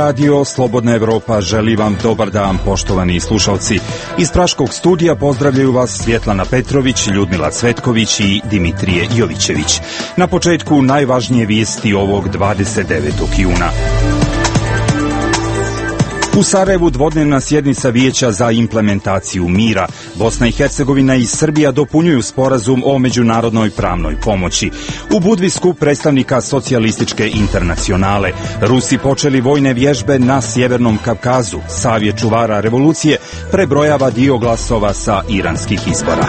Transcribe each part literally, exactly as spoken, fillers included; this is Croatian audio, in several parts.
radio Slobodna Evropa želi vam dobar dan, poštovani slušalci. Iz praškog studija pozdravljaju vas Svjetlana Petrović, Ljudmila Cvetković i Dimitrije Jovićević. Na početku najvažnije vijesti ovog dvadeset devetog juna. U Sarajevu dvodnevna sjednica Vijeća za implementaciju mira. Bosna i Hercegovina i Srbija dopunjuju sporazum o međunarodnoj pravnoj pomoći. U Budvi skup predstavnika socijalističke internacionale. Rusi počeli vojne vježbe na Sjevernom Kavkazu. Savjet čuvara revolucije prebrojava dio glasova sa iranskih izbora.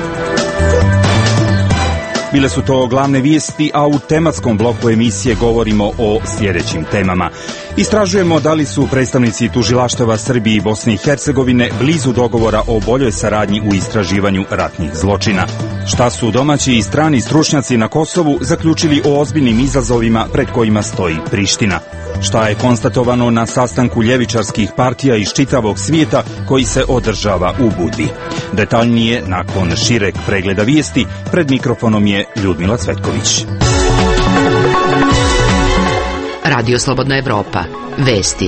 Bile su to glavne vijesti, a u tematskom bloku emisije govorimo o sljedećim temama. Istražujemo da li su predstavnici tužilaštava Srbije i Bosne i Hercegovine blizu dogovora o boljoj saradnji u istraživanju ratnih zločina. Šta su domaći i strani stručnjaci na Kosovu zaključili o ozbiljnim izazovima pred kojima stoji Priština? Šta je konstatovano na sastanku ljevičarskih partija iz čitavog svijeta koji se održava u Budvi? Detaljnije nakon šireg pregleda vijesti, pred mikrofonom je Ljudmila Cvetković. Radio Slobodna Evropa. Vesti.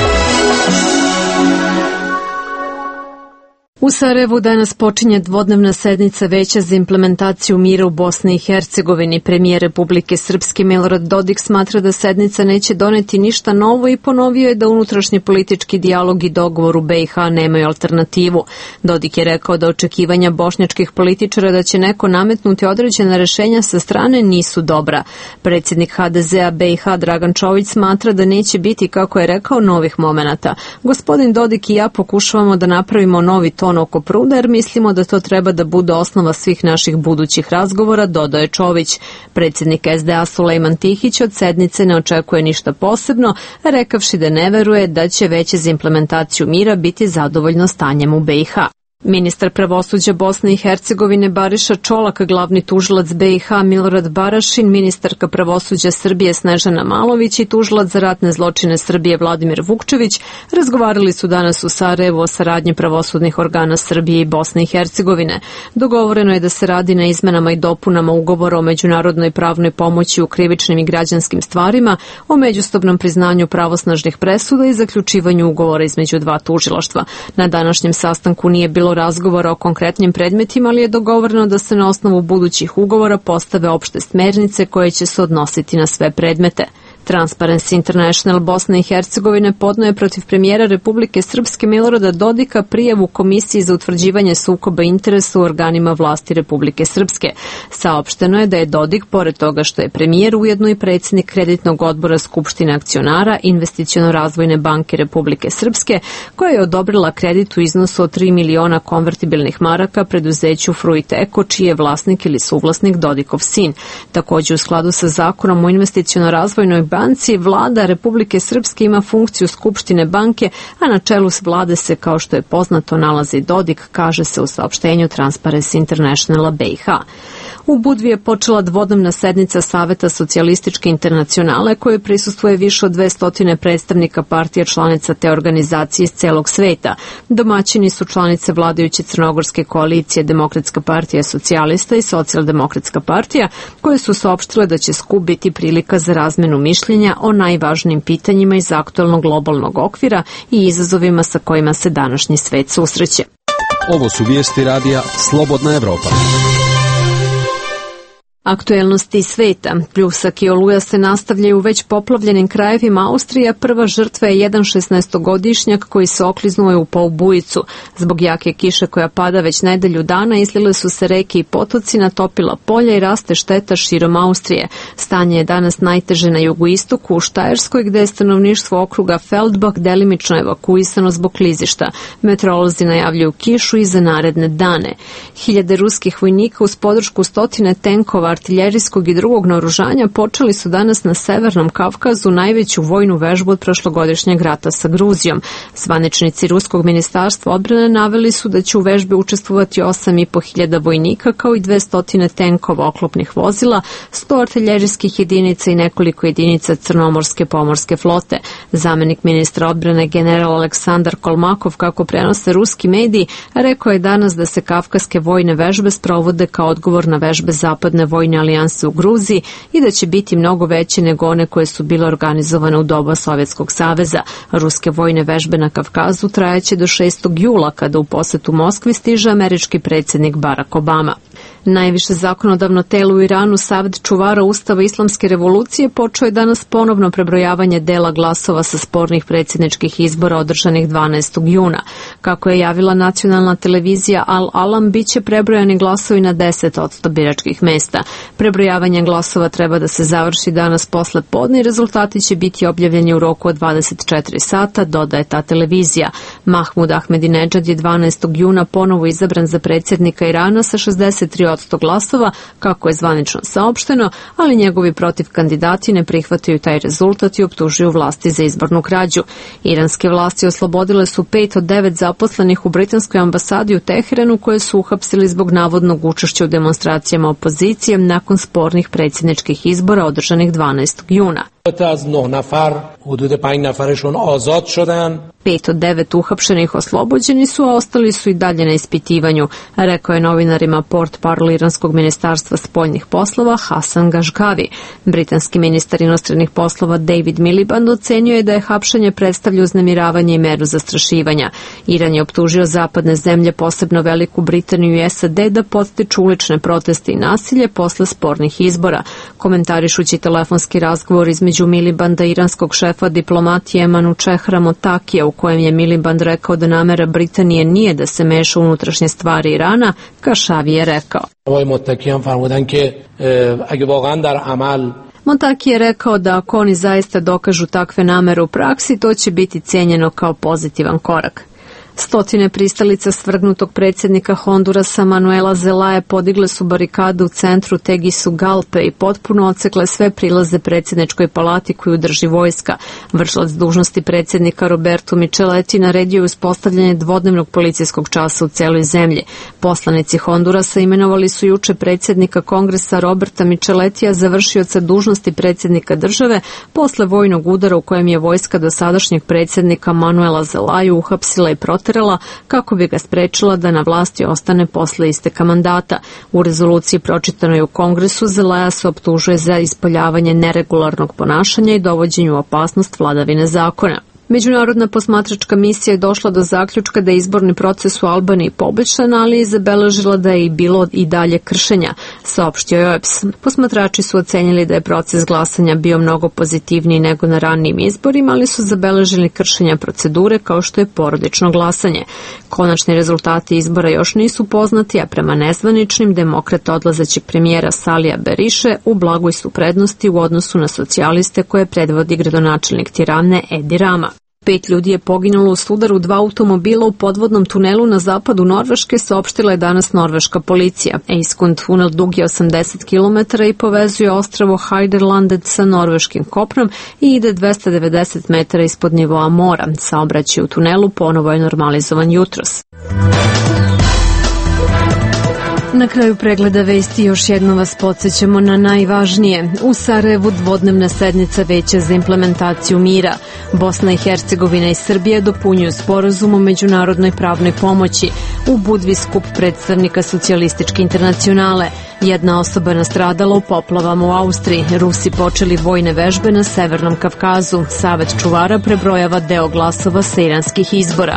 U Sarajevu danas počinje dvodnevna sednica Veća za implementaciju mira u Bosni i Hercegovini. Premijer Republike Srpske Milorad Dodik smatra da sednica neće doneti ništa novo i ponovio je da unutrašnji politički dijalog i dogovor u B i H nemaju alternativu. Dodik je rekao da očekivanja bošnjačkih političara da će neko nametnuti određena rješenja sa strane nisu dobra. Predsjednik H D Z-a B i H Dragan Čović smatra da neće biti, kako je rekao, novih momenata. Gospodin Dodik i ja pokušavamo da napravimo novi ton oko pruda jer mislimo da to treba da bude osnova svih naših budućih razgovora, dodaje Čović. Predsjednik S D A Sulejman Tihić od sednice ne očekuje ništa posebno, rekavši da ne veruje da će Veće za implementaciju mira biti zadovoljno stanjem u B i H. Ministar pravosuđa Bosne i Hercegovine Bariša Čolak, glavni tužilac B i H Milorad Barašin, ministarka pravosuđa Srbije Snežana Malović i tužilac za ratne zločine Srbije Vladimir Vukčević razgovarali su danas u Sarajevu o saradnji pravosudnih organa Srbije i Bosne i Hercegovine. Dogovoreno je da se radi na izmenama i dopunama ugovora o međunarodnoj pravnoj pomoći u krivičnim i građanskim stvarima, o međusobnom priznanju pravosnažnih presuda i zaključivanju ugovora između dva tužilaštva. Na današnjem sastanku nije bilo razgovora o konkretnim predmetima, ali je dogovoreno da se na osnovu budućih ugovora postave opšte smernice koje će se odnositi na sve predmete. Transparency International Bosne i Hercegovine podnio je protiv premijera Republike Srpske Milorada Dodika prijavu Komisiji za utvrđivanje sukoba interesa u organima vlasti Republike Srpske. Saopšteno je da je Dodik, pored toga što je premijer, ujedno i predsjednik kreditnog odbora Skupštine akcionara Investiciono-razvojne banke Republike Srpske, koja je odobrila kredit u iznosu od tri miliona konvertibilnih maraka preduzeću Fruit Eko, čiji je vlasnik ili suvlasnik Dodikov sin. Također, u skladu sa zakonom o Investiciono-razvojnoj banci, vlada Republike Srpske ima funkciju Skupštine banke, a na čelu vlade se, kao što je poznato, nalazi Dodik, kaže se u saopštenju Transparency Internationala B i H. U Budvi je počela dvodnevna sednica Saveta socijalističke internacionale, koje prisustvuje više od dvesta predstavnika partija članica te organizacije iz celog sveta. Domaćini su članice vladajuće crnogorske koalicije Demokratska partija socijalista i Socijaldemokratska partija, koje su saopštile da će skup biti prilika za razmenu mišljenja o najvažnijim pitanjima iz aktualnog globalnog okvira i izazovima sa kojima se današnji svet susreće. Ovo su vijesti radija Slobodna Evropa. Aktuelnosti sveta. Pljusak i oluja se nastavljaju u već poplavljenim krajevima Austrije. Prva žrtva je jedan šesnaestogodišnjak koji se okliznuo u polbujicu. Zbog jake kiše koja pada već nedelju dana izlile su se reke i potoci, natopila polja i raste šteta širom Austrije. Stanje je danas najteže na jugoistoku, u Štajerskoj, gde je stanovništvo okruga Feldbach delimično evakuisano zbog klizišta. Meteorolozi najavljuju kišu i za naredne dane. Hiljade ruskih vojnika uz podršku stotine tenkova, artiljerijskog i drugog naoružanja počeli su danas na Severnom Kavkazu najveću vojnu vežbu od prošlogodišnjeg rata sa Gruzijom. Zvaničnici Ruskog ministarstva odbrane naveli su da će u vežbi učestvovati osam i po hiljada vojnika kao i dvesta tenkova, oklopnih vozila, sto artiljerijskih jedinica i nekoliko jedinica Crnomorske pomorske flote. Zamenik ministra odbrane general Aleksandar Kolmakov, kako prenose ruski mediji, rekao je danas da se kavkaske vojne vežbe sprovode kao odgovor na vežbe zapadne vojne vojne alijanse u Gruziji i da će biti mnogo veće nego one koje su bile organizovane u doba Sovjetskog saveza. Ruske vojne vežbe na Kavkazu trajaće do šestog jula, kada u posetu Moskvi stiže američki predsjednik Barack Obama. Najviše zakonodavno telo u Iranu, Savet čuvara Ustava Islamske revolucije, počeo je danas ponovno prebrojavanje dela glasova sa spornih predsjedničkih izbora održanih dvanaestog juna. Kako je javila nacionalna televizija Al Alam, bit će prebrojani glasovi na deset posto biračkih mesta. Prebrojavanje glasova treba da se završi danas posle podne i rezultati će biti objavljeni u roku od dvadeset četiri sata, dodaje ta televizija. Mahmud Ahmedinedžad je dvanaestog juna ponovo izabran za predsjednika Irana sa šezdeset tri posto glasova, kako je zvanično saopšteno, ali njegovi protiv kandidati ne prihvataju taj rezultat i optužuju vlasti za izbornu krađu. Iranske vlasti oslobodile su pet od devet zaposlenih u britanskoj ambasadi u Teheranu koje su uhapsili zbog navodnog učešća u demonstracijama opozicije nakon spornih predsjedničkih izbora održanih dvanaestog juna. Pet od devet uhapšenih oslobođeni su, a ostali su i dalje na ispitivanju, rekao je novinarima portparol iranskog ministarstva spoljnih poslova Hasan Gashgavi. Britanski ministar inostranih poslova David Miliband ocenio je da je hapšenje predstavlja uznemiravanje i meru zastrašivanja. Iran je optužio zapadne zemlje, posebno Veliku Britaniju i S A D, da podstiču ulične proteste i nasilje posle spornih izbora. Komentarišući telefonski razgovor između Milibanda i iranskog šefa diplomatije Emanučehra Motakija, u kojem je Miliband rekao da namera Britanije nije da se meša u unutrašnje stvari Irana, Kashavi je rekao. Motaki je rekao da ako oni zaista dokažu takve namere u praksi, to će biti cijenjeno kao pozitivan korak. Stotine pristalica svrgnutog predsjednika Hondurasa Manuela Zelaje podigle su barikade u centru Tegucigalpe i potpuno odsekle sve prilaze predsjedničkoj palati koju drži vojska. Vršilac dužnosti predsjednika Roberto Micheletti naredio je uspostavljanje dvodnevnog policijskog časa u celoj zemlji. Poslanici Hondurasa imenovali su juče predsjednika Kongresa Roberta Michelettija za vršioca dužnosti predsjednika države posle vojnog udara u kojem je vojska dosadašnjeg predsjednika Manuela Zelaju uhapsila i proterala kako bi ga sprečila da na vlasti ostane posle isteka mandata. U rezoluciji pročitanoj u Kongresu Zelaja se optužuje za ispoljavanje neregularnog ponašanja i dovođenju u opasnost vladavine zakona. Međunarodna posmatračka misija je došla do zaključka da je izborni proces u Albaniji poboljšan, ali je zabeležila da je i bilo i dalje kršenja, saopštio je O E B S. Posmatrači su ocenili da je proces glasanja bio mnogo pozitivniji nego na ranijim izborima, ali su zabeležili kršenja procedure kao što je porodično glasanje. Konačni rezultati izbora još nisu poznati, a prema nezvaničnim demokrata odlazeći premijera Salija Beriše u blagoj su prednosti u odnosu na socijaliste koje predvodi gradonačelnik Tirane Edi Rama. Pet ljudi je poginulo u sudaru dva automobila u podvodnom tunelu na zapadu Norveške, saopštila je danas norveška policija. Eiskund tunel dug je osamdeset kilometara i povezuje ostrvo Heiderlandet sa norveškim kopnom i ide dvesta devedeset metara ispod nivoa mora. Saobraćaj u tunelu ponovo je normalizovan jutros. Na kraju pregleda vesti još jednom vas podsjećamo na najvažnije. U Sarajevu dvodnevna sednica Veća za implementaciju mira. Bosna i Hercegovina i Srbija dopunjuju sporazum o međunarodnoj pravnoj pomoći. U Budvi skup predstavnika socijalističke internacionale. Jedna osoba nastradala u poplavama u Austriji. Rusi počeli vojne vežbe na Severnom Kavkazu. Savet čuvara prebrojava deo glasova sa iranskih izbora.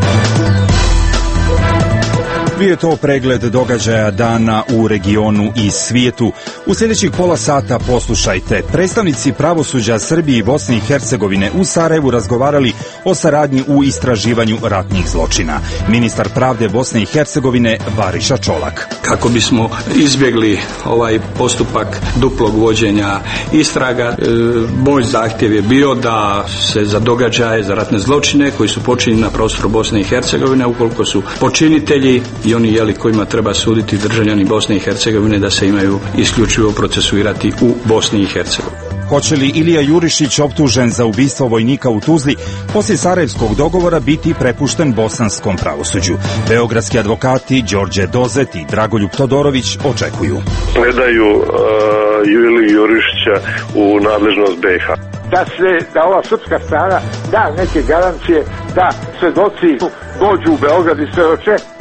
Bio je to pregled događaja dana u regionu i svijetu. U sljedećih pola sata poslušajte. Predstavnici pravosuđa Srbije i Bosne i Hercegovine u Sarajevu razgovarali o saradnji u istraživanju ratnih zločina. Ministar pravde Bosne i Hercegovine Variša Čolak. Kako bismo izbjegli ovaj postupak duplog vođenja istraga, e, moj zahtjev je bio da se za događaje, za ratne zločine koji su počinjeni na prostoru Bosne i Hercegovine, ukoliko su počinitelji i oni jeli kojima treba suditi državljani Bosne i Hercegovine, da se imaju isključivo procesuirati u Bosni i Hercegovini. Hoće li Ilija Jurišić, optužen za ubistvo vojnika u Tuzli, poslije sarajevskog dogovora biti prepušten bosanskom pravosuđu? Beogradski advokati Đorđe Dozet i Dragoljub Todorović očekuju. Predaju uh, Iliju Jurišića u nadležnost B i H. Da se, da ova srpska strana da neke garancije, da svedoci dođu u Beograd i svedoče,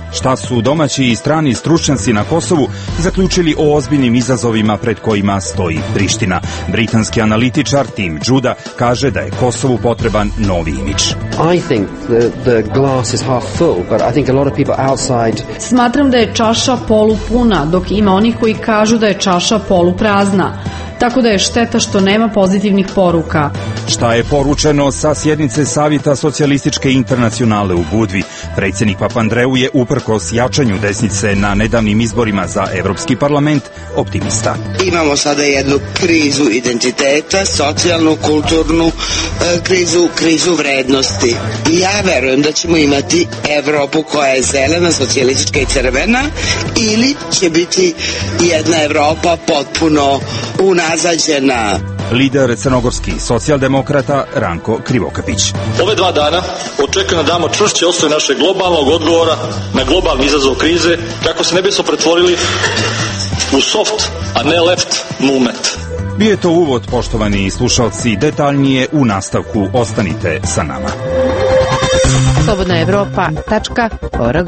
Šta su domaći i strani stručnjaci na Kosovu zaključili o ozbiljnim izazovima pred kojima stoji Priština. Britanski analitičar Tim Juda kaže da je Kosovu potreban novi imidž. I think the, the glass is half full, but I think a lot of people outside... Smatram da je čaša polupuna, dok ima onih koji kažu da je čaša poluprazna. Tako da je šteta što nema pozitivnih poruka. Šta je poručeno sa sjednice Savjeta socijalističke internacionale u Budvi? Predsjednik Papandreou je uprkos jačanju desnice na nedavnim izborima za Evropski parlament optimista. Imamo sada jednu krizu identiteta, socijalnu, kulturnu krizu, krizu vrednosti. I ja verujem da ćemo imati Evropu koja je zelena, socijalistička i crvena, ili će biti jedna Evropa potpuno unazađena. Lider crnogorski socijaldemokrata Ranko Krivokapić. Ove dva dana očekujem da damo čvršće osnove našeg globalnog odgovora na globalni izazov krize, kako se ne bismo pretvorili u soft, a ne left movement. Bio je to uvod, poštovani slušalci, detaljnije u nastavku. Ostanite sa nama. slobodna evropa tačka org.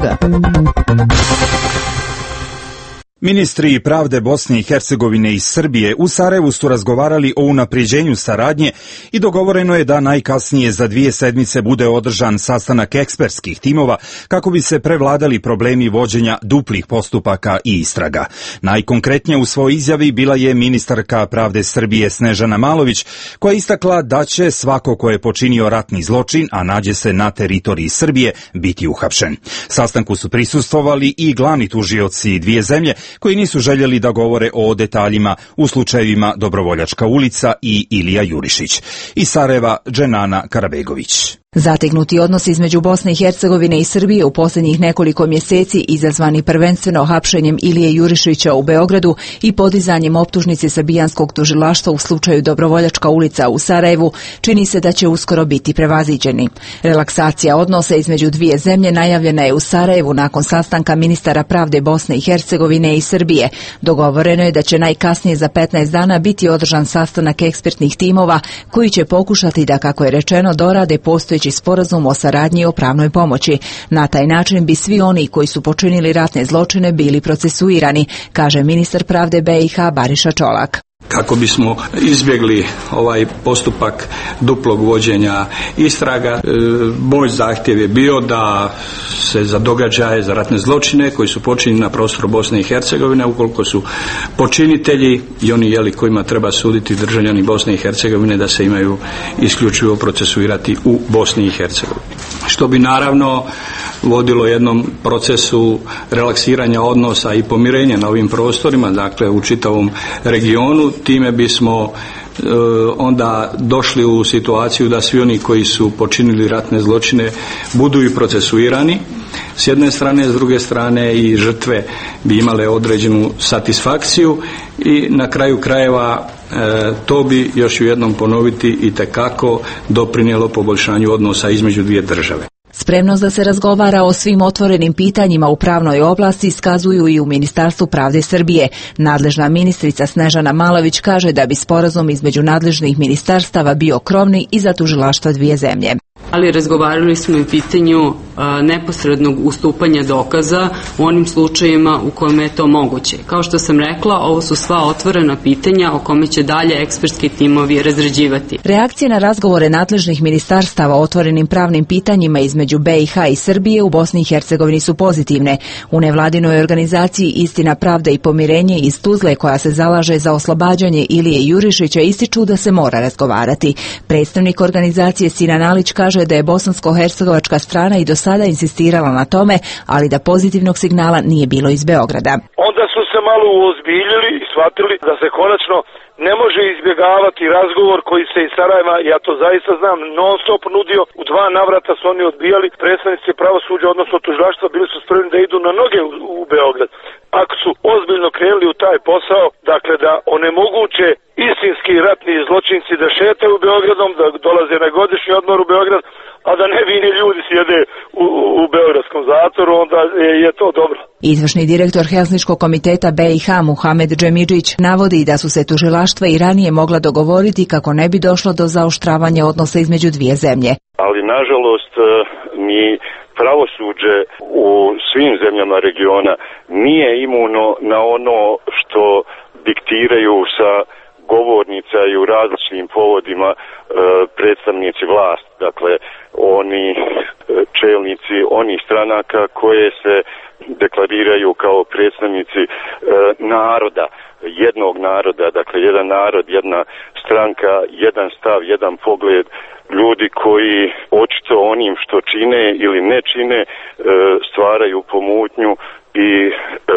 Ministri pravde Bosne i Hercegovine i Srbije u Sarajevu su razgovarali o unapređenju saradnje i dogovoreno je da najkasnije za dvije sedmice bude održan sastanak ekspertskih timova kako bi se prevladali problemi vođenja duplih postupaka i istraga. Najkonkretnije u svojoj izjavi bila je ministarka pravde Srbije Snežana Malović, koja je istakla da će svako ko je počinio ratni zločin, a nađe se na teritoriji Srbije, biti uhapšen. Sastanku su prisustvovali i glavni tužioci dvije zemlje, koji nisu željeli da govore o detaljima u slučajevima Dobrovoljačka ulica i Ilija Jurišić. Iz Sarajeva, Dženana Karabegović. Zategnuti odnos između Bosne i Hercegovine i Srbije u posljednjih nekoliko mjeseci, izazvani prvenstveno hapšenjem Ilije Jurišića u Beogradu i podizanjem optužnice srbijanskog tužilaštva u slučaju Dobrovoljačka ulica u Sarajevu, čini se da će uskoro biti prevaziđeni. Relaksacija odnosa između dvije zemlje najavljena je u Sarajevu nakon sastanka ministara pravde Bosne i Hercegovine i Srbije. Dogovoreno je da će najkasnije za petnaest dana biti održan sastanak ekspertnih timova koji će pokušati da, kako je rečeno, dorade postojeći sporazum o saradnji i o pravnoj pomoći. Na taj način bi svi oni koji su počinili ratne zločine bili procesuirani, kaže ministar pravde B i H Bariša Čolak. Kako bismo izbjegli ovaj postupak duplog vođenja istraga, moj zahtjev je bio da se za događaje, za ratne zločine koji su počinjeni na prostoru Bosne i Hercegovine, ukoliko su počinitelji i oni jeli kojima treba suditi državljani Bosne i Hercegovine, da se imaju isključivo procesuirati u Bosni i Hercegovini. Što bi naravno vodilo jednom procesu relaksiranja odnosa i pomirenja na ovim prostorima, dakle u čitavom regionu. Time bismo e, onda došli u situaciju da svi oni koji su počinili ratne zločine budu i procesuirani s jedne strane, s druge strane i žrtve bi imale određenu satisfakciju i na kraju krajeva e, to bi, još jednom ponoviti, itekako doprinijelo poboljšanju odnosa između dvije države. Spremnost da se razgovara o svim otvorenim pitanjima u pravnoj oblasti iskazuju i u Ministarstvu pravde Srbije. Nadležna ministrica Snežana Malović kaže da bi sporazum između nadležnih ministarstava bio krovni i za tužilaštva dvije zemlje. Ali razgovarali smo i pitanju a, neposrednog ustupanja dokaza u onim slučajevima u kojima je to moguće. Kao što sam rekla, ovo su sva otvorena pitanja o kome će dalje ekspertski timovi razrađivati. Reakcije na razgovore nadležnih ministarstava o otvorenim pravnim pitanjima između B i H i Srbije u Bosni i Hercegovini su pozitivne. U nevladinoj organizaciji Istina, pravda i pomirenje iz Tuzle, koja se zalaže za oslobađanje Ilije Jurišića, ističu da se mora razgovarati. Predstavnik organizacije Sinan Alić kaže da je bosansko-hercegovačka strana i do sada insistirala na tome, ali da pozitivnog signala nije bilo iz Beograda. Onda su se malo uozbiljili i shvatili da se konačno ne može izbjegavati razgovor koji se iz Sarajeva, ja to zaista znam, non stop nudio. U dva navrata su oni odbijali. Predstavnici pravosuđa, odnosno tužilaštva, bili su spremni da idu na noge u, u Beograd. Ako su ozbiljno krenuli u taj posao, dakle da onemoguće istinski ratni zločinci da šetaju u Beogradom, da dolaze na godišnji odmor u Beograd, a da nevini ljudi sjede u, u beogradskom zatvoru, onda je, je to dobro. Izvršni direktor Helsinškog komiteta B i H Muhamed Džemidžić navodi da su se tužilaštva i ranije mogla dogovoriti kako ne bi došlo do zaoštravanja odnosa između dvije zemlje. Ali nažalost mi pravosuđe u svim zemljama regiona nije imuno na ono što diktiraju sa govornica i u različitim povodima e, predstavnici vlasti, dakle oni e, čelnici onih stranaka koje se deklariraju kao predstavnici e, naroda, jednog naroda, dakle jedan narod, jedna stranka, jedan stav, jedan pogled, ljudi koji očito onim što čine ili ne čine e, stvaraju pomutnju i e,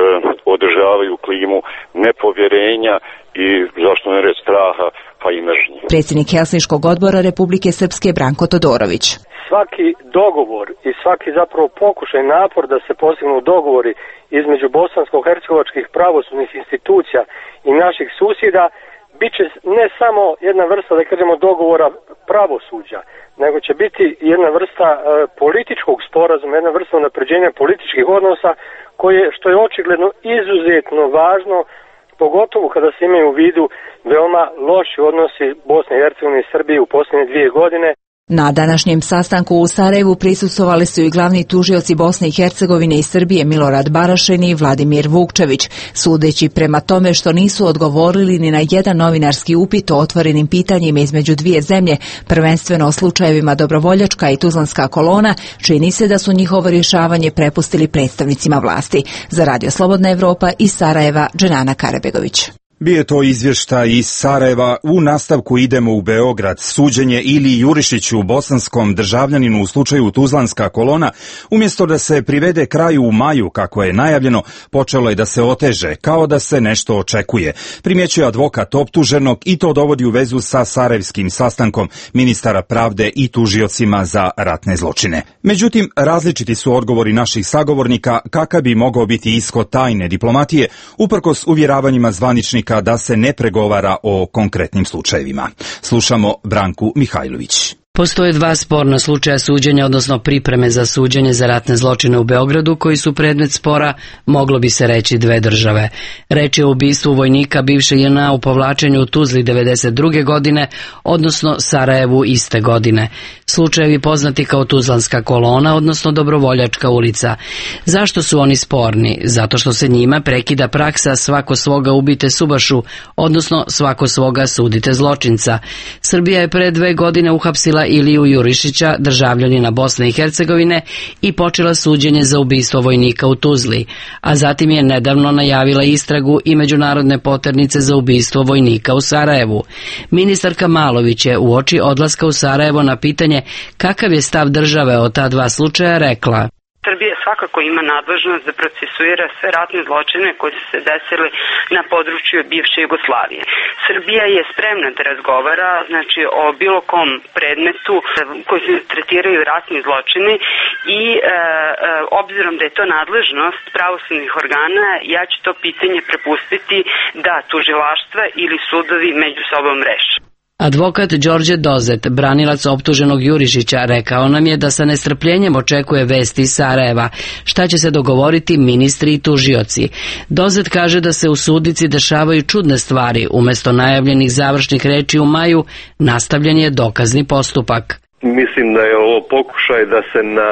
održavaju klimu nepovjerenja i zašto ne reći straha pa i mržnje. Predsjednik Helsinškog odbora Republike Srpske Branko Todorović. Svaki dogovor i svaki zapravo pokušaj napor da se postignu dogovori između bosansko-hercegovačkih pravosudnih institucija i naših susjeda bit će ne samo jedna vrsta, da kažemo, dogovora pravosuđa, nego će biti jedna vrsta e, političkog sporazuma, jedna vrsta unapređenja političkih odnosa koje, što je očigledno izuzetno važno, pogotovo kada se imaju u vidu veoma loši odnosi Bosne i Hercegovine i Srbije u posljednje dvije godine. Na današnjem sastanku u Sarajevu prisustvovali su i glavni tužioci Bosne i Hercegovine i Srbije Milorad Barašin i Vladimir Vukčević, sudeći prema tome što nisu odgovorili ni na jedan novinarski upit o otvorenim pitanjima između dvije zemlje, prvenstveno o slučajevima Dobrovoljačka i Tuzlanska kolona, čini se da su njihovo rješavanje prepustili predstavnicima vlasti. Za Radio Slobodna Evropa iz Sarajeva, Dženana Karabegović. Bio je to izvještaj iz Sarajeva. U nastavku idemo u Beograd. Suđenje Iliji Jurišiću, bosanskom državljaninu u slučaju Tuzlanska kolona, umjesto da se privede kraju u maju, kako je najavljeno, počelo je da se oteže, kao da se nešto očekuje. Primjećuje advokat optuženog i to dovodi u vezu sa sarajevskim sastankom ministara pravde i tužiocima za ratne zločine. Međutim, različiti su odgovori naših sagovornika kakav bi mogao biti ishod tajne diplomatije, uprkos uvjeravanjima zvaničnika da se ne pregovara o konkretnim slučajevima. Slušamo Branku Mihajlović. Postoje dva sporna slučaja suđenja, odnosno pripreme za suđenje za ratne zločine u Beogradu, koji su predmet spora, moglo bi se reći, dve države. Reč je o ubistvu vojnika bivše J N A u povlačenju u Tuzli devedeset druge godine, odnosno Sarajevu iste godine. Slučajevi poznati kao Tuzlanska kolona, odnosno Dobrovoljačka ulica. Zašto su oni sporni? Zato što se njima prekida praksa svako svoga ubite subašu, odnosno svako svoga sudite zločinca. Srbija je pre dve godine uhapsila Iliju Jurišića, državljanina Bosne i Hercegovine, i počela suđenje za ubistvo vojnika u Tuzli, a zatim je nedavno najavila istragu i međunarodne poternice za ubistvo vojnika u Sarajevu. Ministarka Malović je uoči odlaska u Sarajevo na pitanje kakav je stav države o ta dva slučaja rekla: Srbija svakako ima nadležnost da procesuira sve ratne zločine koji su se desili na području bivše Jugoslavije. Srbija je spremna da razgovara, znači, o bilo kom predmetu koji se tretiraju ratni zločini i e, e, obzirom da je to nadležnost pravosudnih organa, ja ću to pitanje prepustiti da tužilaštva ili sudovi među sobom reše. Advokat Đorđe Dozet, branilac optuženog Jurišića, rekao nam je da sa nestrpljenjem očekuje vesti iz Sarajeva, šta će se dogovoriti ministri i tužioci. Dozet kaže da se u sudnici dešavaju čudne stvari, umjesto najavljenih završnih reči u maju, nastavljen je dokazni postupak. Mislim da je ovo pokušaj da se na,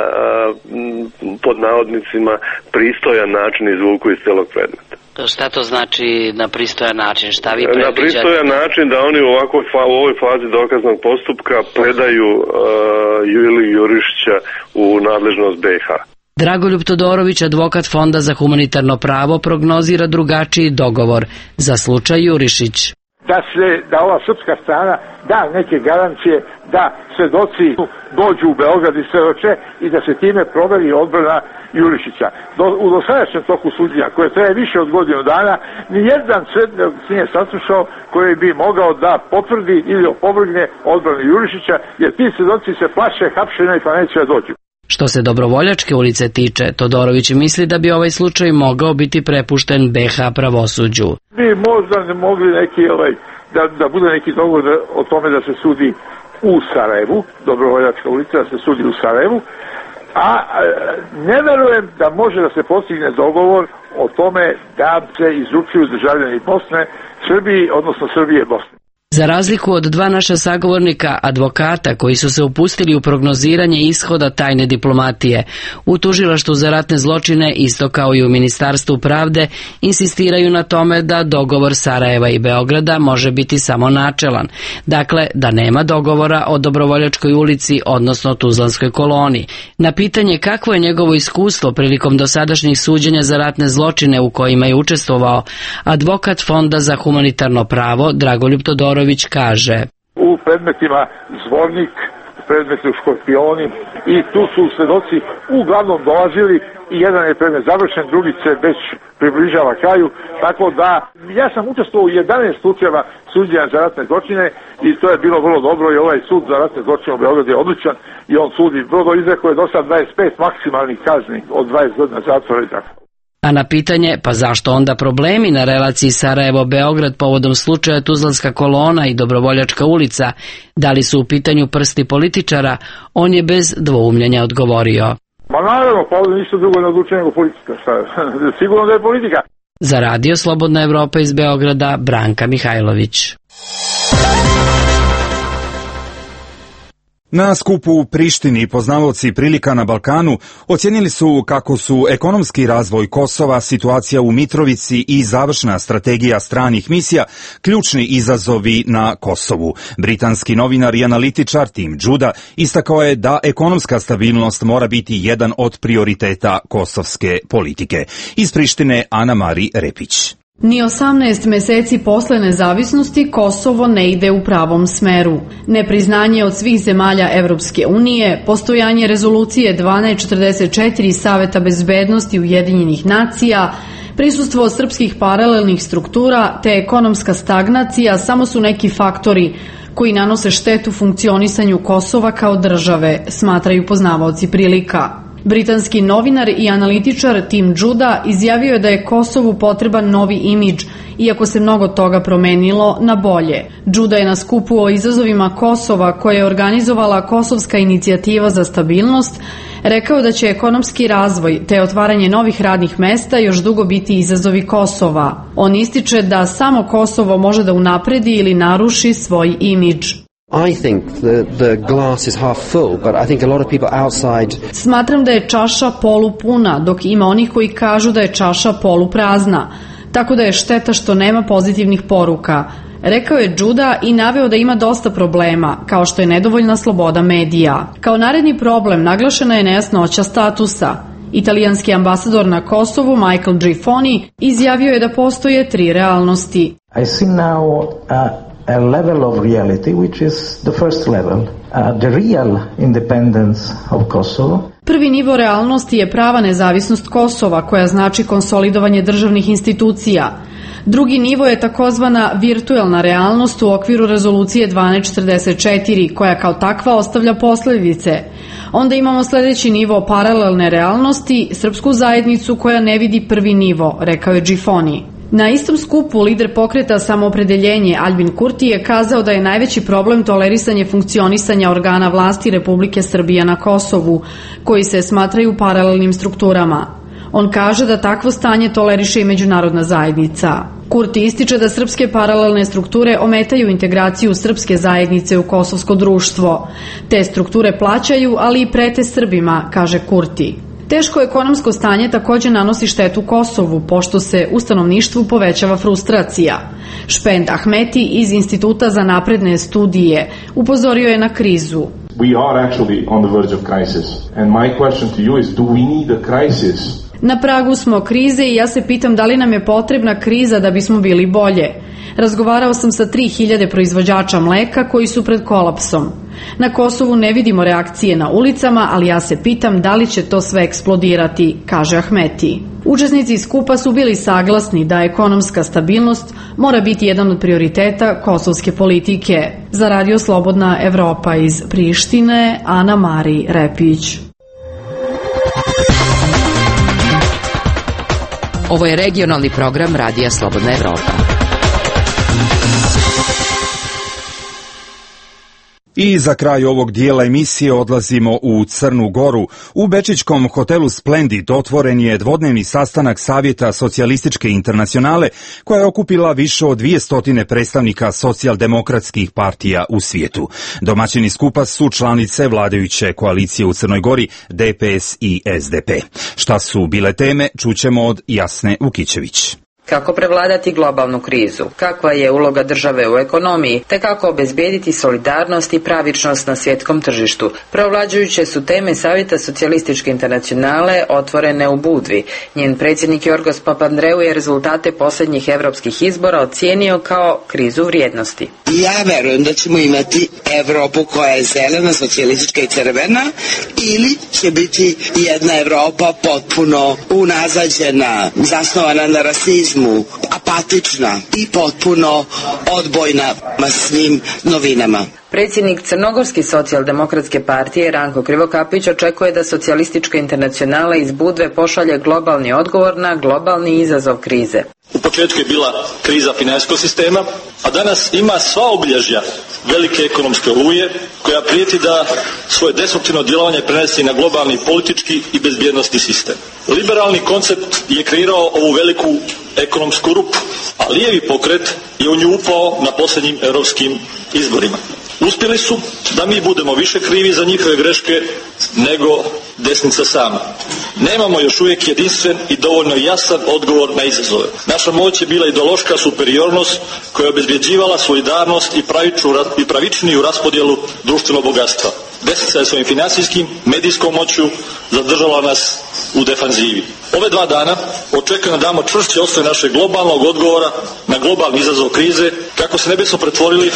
pod navodnicima, pristojan način izvuku iz celog predmeta. Šta to znači na pristojan način? Šta vi predviđate? Na pristojan način da oni u, ovakvoj, u ovoj fazi dokaznog postupka predaju uh, Iliju Jurišića u nadležnost B i H. Dragoljub Todorović, advokat Fonda za humanitarno pravo, prognozira drugačiji dogovor za slučaj Jurišić. Da se, da ova srpska strana da neke garancije da svedoci dođu u Beograd i svedoče i da se time proveri odbrana Jurišića. Do, u dosadašnjem toku suđenja, koje traje više od godinu dana, nijedan svedok nije saslušao koji bi mogao da potvrdi ili opovrgne odbranu Jurišića, jer ti svedoci se plaše hapšenja i pa neće da dođu. Što se Dobrovoljačke ulice tiče, Todorović misli da bi ovaj slučaj mogao biti prepušten B i H pravosuđu. Bi možda ne mogli neki, ovaj, da, da bude neki dogovor o tome da se sudi u Sarajevu, Dobrovoljačka ulica da se sudi u Sarajevu, a ne verujem da može da se postigne dogovor o tome da se izručuju državljani Bosne, Srbiji, odnosno Srbije Bosne. Za razliku od dva naša sagovornika, advokata koji su se upustili u prognoziranje ishoda tajne diplomatije, u Tužilaštvu za ratne zločine, isto kao i u Ministarstvu pravde, insistiraju na tome da dogovor Sarajeva i Beograda može biti samo načelan, dakle da nema dogovora o Dobrovoljačkoj ulici, odnosno Tuzlanskoj koloni. Na pitanje kakvo je njegovo iskustvo prilikom dosadašnjih suđenja za ratne zločine u kojima je učestvovao, advokat Fonda za humanitarno pravo Dragoljub Todorović kaže: U predmetima Zvornik, predmeti u Škorpioni, i tu su svedoci uglavnom dolazili i jedan je predmet završen, drugi se već približava kraju, tako da ja sam učestvovao u jedanaest slučajeva suđenja za ratne zločine i to je bilo vrlo dobro i ovaj sud za ratne zločine u Beogradu je odličan i on sudi vrlo izrekao je do sad dvadeset pet maksimalnih kazni od dvadeset godina zatvora i tako. A na pitanje, pa zašto onda problemi na relaciji Sarajevo-Beograd povodom slučaja Tuzlanska kolona i Dobrovoljačka ulica, da li su u pitanju prsti političara, on je bez dvoumljenja odgovorio: Ma naravno, pa ovdje ništa drugo ne odlučuje nego politika. Sigurno da je politika. Za Radio Slobodna Evropa iz Beograda, Branka Mihajlović. Na skupu u Prištini poznavaoci prilika na Balkanu ocijenili su kako su ekonomski razvoj Kosova, situacija u Mitrovici i završna strategija stranih misija ključni izazovi na Kosovu. Britanski novinar i analitičar Tim Judah istakao je da ekonomska stabilnost mora biti jedan od prioriteta kosovske politike. Iz Prištine Ana Mari Repić. Ni osamnaest meseci posle nezavisnosti Kosovo ne ide u pravom smeru. Nepriznanje od svih zemalja Evropske unije, postojanje rezolucije dvanaest četrdeset četiri Saveta bezbednosti Ujedinjenih nacija, prisustvo srpskih paralelnih struktura te ekonomska stagnacija samo su neki faktori koji nanose štetu funkcionisanju Kosova kao države, smatraju poznavaoci prilika. Britanski novinar i analitičar Tim Judah izjavio je da je Kosovu potreban novi imidž, iako se mnogo toga promenilo na bolje. Judah je na skupu o izazovima Kosova, koje je organizovala Kosovska inicijativa za stabilnost, rekao da će ekonomski razvoj te otvaranje novih radnih mesta još dugo biti izazovi Kosova. On ističe da samo Kosovo može da unapredi ili naruši svoj imidž. I think the, the glass is half full, but I think a lot of people outside... Smatram da je čaša polupuna, dok ima onih koji kažu da je čaša poluprazna. Tako da je šteta što nema pozitivnih poruka. Rekao je Judah i naveo da ima dosta problema, kao što je nedovoljna sloboda medija. Kao naredni problem naglašena je nejasnoća statusa. Italijanski ambasador na Kosovu Michael Grifoni izjavio je da postoje tri realnosti. I see now uh... a level of reality which is the first level, uh, the real independence of Kosovo. Prvi nivo realnosti je prava nezavisnost Kosova, koja znači konsolidovanje državnih institucija. Drugi nivo je takozvana virtuelna realnost u okviru rezolucije dvanaest četrdeset četiri, koja kao takva ostavlja posljedice. Onda imamo sljedeći nivo paralelne realnosti, srpsku zajednicu koja ne vidi prvi nivo, rekao je Grifoni. Na istom skupu lider pokreta Samoopredeljenje Aljbin Kurti je kazao da je najveći problem tolerisanje funkcionisanja organa vlasti Republike Srbije na Kosovu, koji se smatraju paralelnim strukturama. On kaže da takvo stanje toleriše i međunarodna zajednica. Kurti ističe da srpske paralelne strukture ometaju integraciju srpske zajednice u kosovsko društvo. Te strukture plaćaju, ali i prete Srbima, kaže Kurti. Teško ekonomsko stanje također nanosi štetu Kosovu, pošto se u stanovništvu povećava frustracija. Špend Ahmeti iz Instituta za napredne studije upozorio je na krizu. We are actually on the verge of crisis. And my question to you is, do we need a crisis? Na pragu smo krize i ja se pitam da li nam je potrebna kriza da bismo bili bolje. Razgovarao sam sa tri hiljade proizvođača mleka koji su pred kolapsom. Na Kosovu ne vidimo reakcije na ulicama, ali ja se pitam da li će to sve eksplodirati, kaže Ahmeti. Učesnici skupa su bili saglasni da ekonomska stabilnost mora biti jedan od prioriteta kosovske politike. Za Radio Slobodna Evropa iz Prištine, Ana Mari Repić. Ovo je regionalni program Radija Slobodna Evropa. I za kraj ovog dijela emisije odlazimo u Crnu Goru. U bečićkom hotelu Splendid otvoren je dvodnevni sastanak Savjeta socijalističke internacionale koja je okupila više od dvije predstavnika socijaldemokratskih partija u svijetu. Domaćini skupa su članice vladajuće koalicije u Crnoj Gori, D P S i S D P. Šta su bile teme, čućemo od Jasne Vukićević. Kako prevladati globalnu krizu, kakva je uloga države u ekonomiji, te kako obezbijediti solidarnost i pravičnost na svjetskom tržištu. Preovlađujuće su teme Savjeta socijalističke internacionale otvorene u Budvi. Njen predsjednik Jorgos Papandreou je rezultate posljednjih europskih izbora ocijenio kao krizu vrijednosti. Ja verujem da ćemo imati Evropu koja je zelena, socijalistička i crvena, ili će biti jedna Evropa potpuno unazađena, zasnovana na rasizmu, apatična i potpuno odbojna svim novinama. Predsjednik Crnogorske socijaldemokratske partije Ranko Krivokapić očekuje da socijalistička internacionala iz Budve pošalje globalni odgovor na globalni izazov krize. U početku je bila kriza financijskog sistema, a danas ima sva obilježja velike ekonomske oluje koja prijeti da svoje destruktivno djelovanje prenesi na globalni politički i bezbjednosni sistem. Liberalni koncept je kreirao ovu veliku ekonomsku rupu, a lijevi pokret je u nju upao na posljednjim europskim izborima. Uspjeli su da mi budemo više krivi za njihove greške nego desnica sama. Nemamo još uvijek jedinstven i dovoljno jasan odgovor na izazove. Naša moć je bila ideološka superiornost koja je obezbjeđivala solidarnost i, i pravičniju raspodjelu društvenog bogatstva. Desnica je svojim financijskim, medijskom moću zadržala nas u defanzivi. Ove dva dana očekujemo da damo čvršće osnove našeg globalnog odgovora na globalni izazov krize kako se ne bismo pretvorili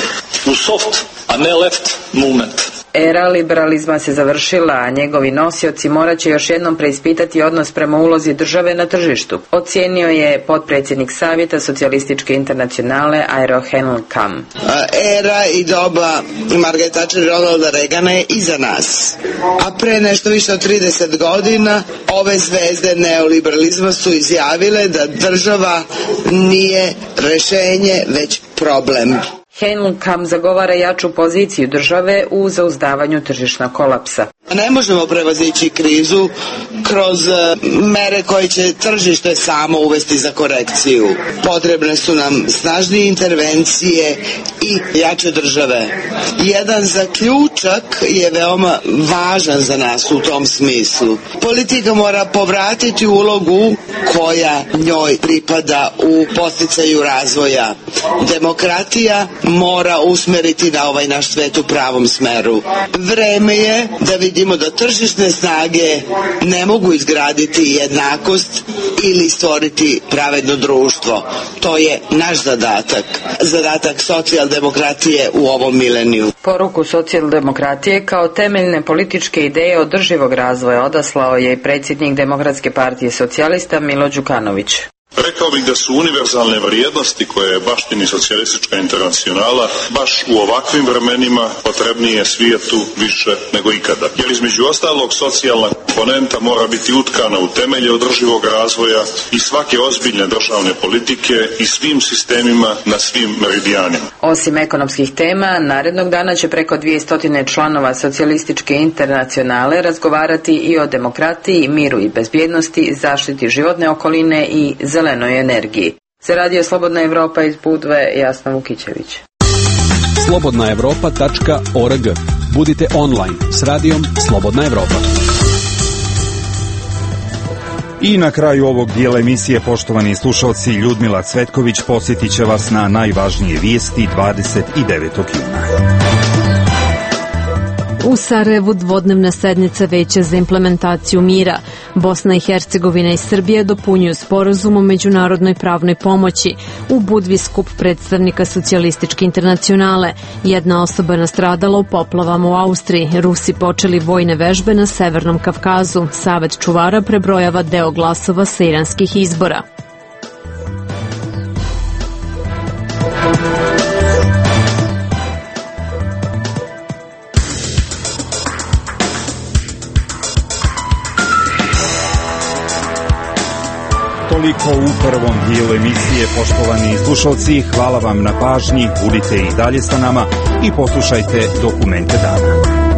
u soft, a ne left movement. Era liberalizma se završila, a njegovi nosioci morat će još jednom preispitati odnos prema ulozi države na tržištu, ocijenio je potpredsjednik Savjeta socijalističke internacionale Airo Henlkam. Era i doba Margaret Thatcher i Ronalda Reagana je iza nas, a pre nešto više od trideset godina ove zvezde neoliberalizma su izjavile da država nije rješenje, već problem. Henlkam zagovara jaču poziciju države u zauzdavanju tržišnog kolapsa. Ne možemo prevazići krizu kroz mere koje će tržište samo uvesti za korekciju. Potrebne su nam snažnije intervencije i jače države. Jedan zaključak je veoma važan za nas u tom smislu. Politika mora povratiti ulogu koja njoj pripada u podsticaju razvoja. Demokratija mora usmeriti na ovaj naš svet u pravom smeru. Vreme je da vidimo da tržišne snage ne mogu izgraditi jednakost ili stvoriti pravedno društvo. To je naš zadatak, zadatak socijaldemokratije u ovom mileniju. Poruku socijaldemokratije kao temeljne političke ideje održivog razvoja odaslao je i predsjednik Demokratske partije socijalista Milo Đukanović. Rekao bih da su univerzalne vrijednosti koje je baštini socijalistička internacionala baš u ovakvim vremenima potrebnije svijetu više nego ikada. Jer između ostalog socijalna komponenta mora biti utkana u temelje održivog razvoja i svake ozbiljne državne politike i svim sistemima na svim meridijanima. Osim ekonomskih tema, narednog dana će preko dvjesto članova socijalističke internacionale razgovarati i o demokratiji, miru i bezbjednosti, zaštiti životne okoline i zelenoj energiji. Za radio Slobodna Evropa iz Budve, Jasna Vukićević. slobodna evropa tačka org. Budite online s radijom Slobodna Evropa. I na kraju ovog dijela emisije, poštovani slušalci, Ljudmila Cvetković posjetit će vas na najvažnije vijesti dvadeset devetog juna. U Sarajevu dvodnevna sednica Veća za implementaciju mira. Bosna i Hercegovina i Srbija dopunjuju sporazum o međunarodnoj pravnoj pomoći. U Budvi skup predstavnika socijalističke internacionale. Jedna osoba nastradala u poplavama u Austriji. Rusi počeli vojne vežbe na Severnom Kavkazu. Savet čuvara prebrojava deo glasova sa iranskih izbora. Toliko u prvom dijelu emisije, poštovani slušalci, hvala vam na pažnji, budite i dalje sa nama i poslušajte Dokumente dana.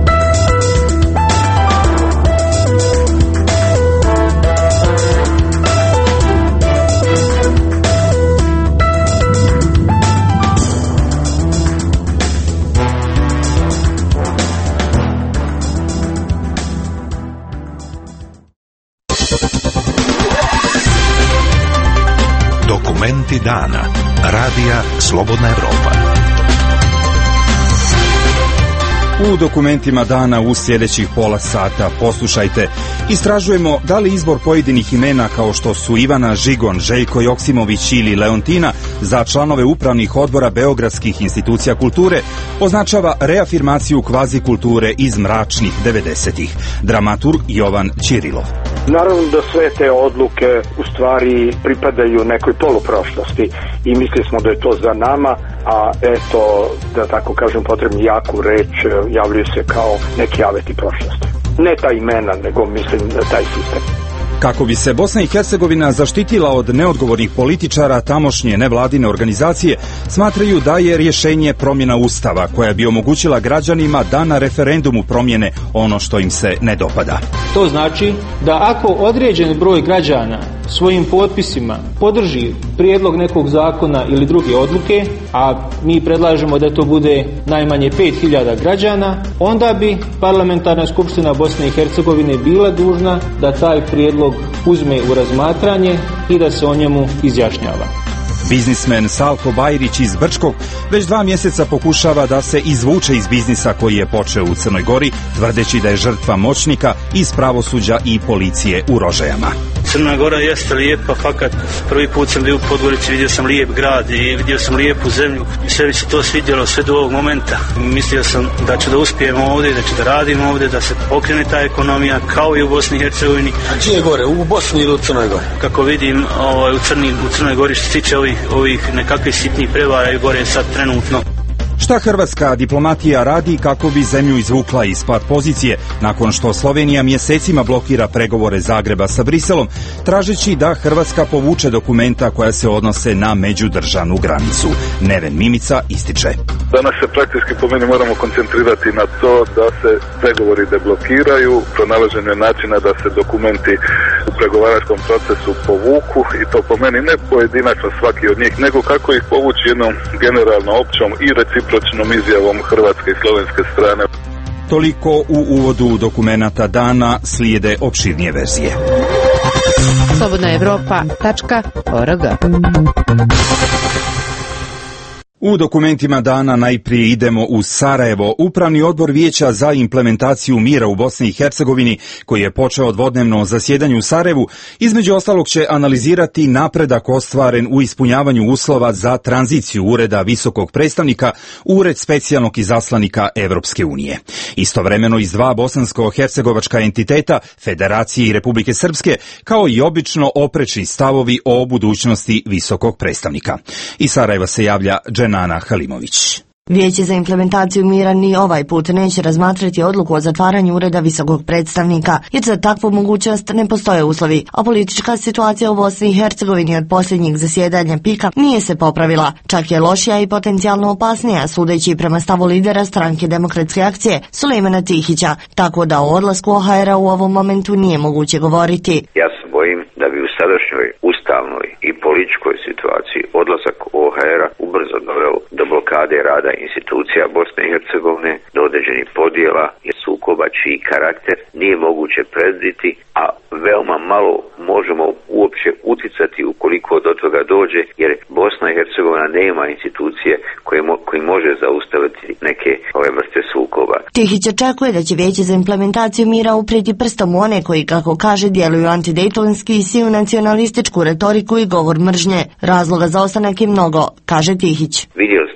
Dokumenti dana. Radija Slobodna Evropa. U dokumentima dana u sljedećih pola sata poslušajte. Istražujemo da li izbor pojedinih imena kao što su Ivana Žigon, Željko Joksimović ili Leontina za članove upravnih odbora beogradskih institucija kulture označava reafirmaciju kvazi kulture iz mračnih devedesetih. Dramaturg Jovan Ćirilov. Naravno da sve te odluke u stvari pripadaju nekoj poluprošlosti i mislili smo da je to za nama, a eto, da tako kažem, potrebni jaku reč, javljaju se kao neki aveti prošlosti. Ne ta imena, nego mislim taj sistem. Kako bi se Bosna i Hercegovina zaštitila od neodgovornih političara, tamošnje nevladine organizacije smatraju da je rješenje promjena Ustava koja bi omogućila građanima da na referendumu promijene ono što im se ne dopada. To znači da ako određen broj građana svojim potpisima podrži prijedlog nekog zakona ili druge odluke, a mi predlažemo da to bude najmanje pet hiljada građana, onda bi Parlamentarna skupština Bosne i Hercegovine bila dužna da taj prijedlog uzme u razmatranje i da se o njemu izjašnjava. Biznismen Salko Bajrić iz Brčkog već dva mjeseca pokušava da se izvuče iz biznisa koji je počeo u Crnoj Gori, tvrdeći da je žrtva moćnika iz pravosuđa i policije u Rožajama. Crna Gora jeste lijepa, fakat prvi put sam bio u Podgorici, vidio sam lijep grad i vidio sam lijepu zemlju i sve mi se to svidjelo sve do ovog momenta. Mislio sam da ću da uspijemo ovdje, da ću da radim ovdje, da se pokrene ta ekonomija kao i u Bosni i Hercegovini. A gdje je gore, u Bosni ili u Crnoj Gori? Kako vidim, ovaj, u, Crni, u Crnoj Gori što se tiče ovih, ovih nekakvih sitnih prevara i gore sad trenutno. Šta hrvatska diplomatija radi kako bi zemlju izvukla iz pad pozicije nakon što Slovenija mjesecima blokira pregovore Zagreba sa Briselom, tražeći da Hrvatska povuče dokumenta koja se odnose na međudržavnu granicu? Neven Mimica ističe. Danas se praktički po meni moramo koncentrirati na to da se pregovori deblokiraju, pronalaženje načina da se dokumenti u pregovaračkom procesu povuku i to po meni ne pojedinačno svaki od njih, nego kako ih povući jednom generalno općom i recipročnom izjavom hrvatske i slovenske strane. Toliko u uvodu dokumenata dana, slijede opširnije verzije. slobodna evropa tačka org. U dokumentima dana najprije idemo u Sarajevo. Upravni odbor Vijeća za implementaciju mira u Bosni i Hercegovini, koji je počeo dvodnevno zasjedanje u Sarajevu, između ostalog će analizirati napredak ostvaren u ispunjavanju uslova za tranziciju Ureda visokog predstavnika u Ured specijalnog izaslanika Evropske unije. Istovremeno iz dva bosansko-hercegovačka entiteta, Federacije i Republike Srpske, kao i obično oprečni stavovi o budućnosti visokog predstavnika. Iz Sarajeva se javlja Dženana Halimović. Vijeće za implementaciju mira ni ovaj put neće razmatrati odluku o zatvaranju Ureda visokog predstavnika, jer za takvu mogućnost ne postoje uslovi, a politička situacija u Bosni i Hercegovini od posljednjeg zasjedanja pika nije se popravila, čak je lošija i potencijalno opasnija, sudeći prema stavu lidera stranke Demokratske akcije Sulejmana Tihića, tako da o odlasku O H R-a u ovom momentu nije moguće govoriti. Ja se bojim da bi u sadašnjoj ustavnoj i političkoj situaciji odlazak O H R-a ubrzo doveo do blokade rada institucija Bosne i Hercegovine, do određenih podjela i sukoba čiji karakter nije moguće predvidjeti, a veoma malo možemo uopće uticati ukoliko do toga dođe, jer Bosna i Hercegovina nema institucije koje, mo, koji može zaustaviti neke ove vrste sukoba. Tihić očekuje da će Vijeće za implementaciju mira upreti prstom u one koji, kako kaže, djeluju antidejtonski i siju nacionalističku retoriku i govor mržnje. Razloga za ostanak je mnogo, kaže Tihić. Vidjeli ste anti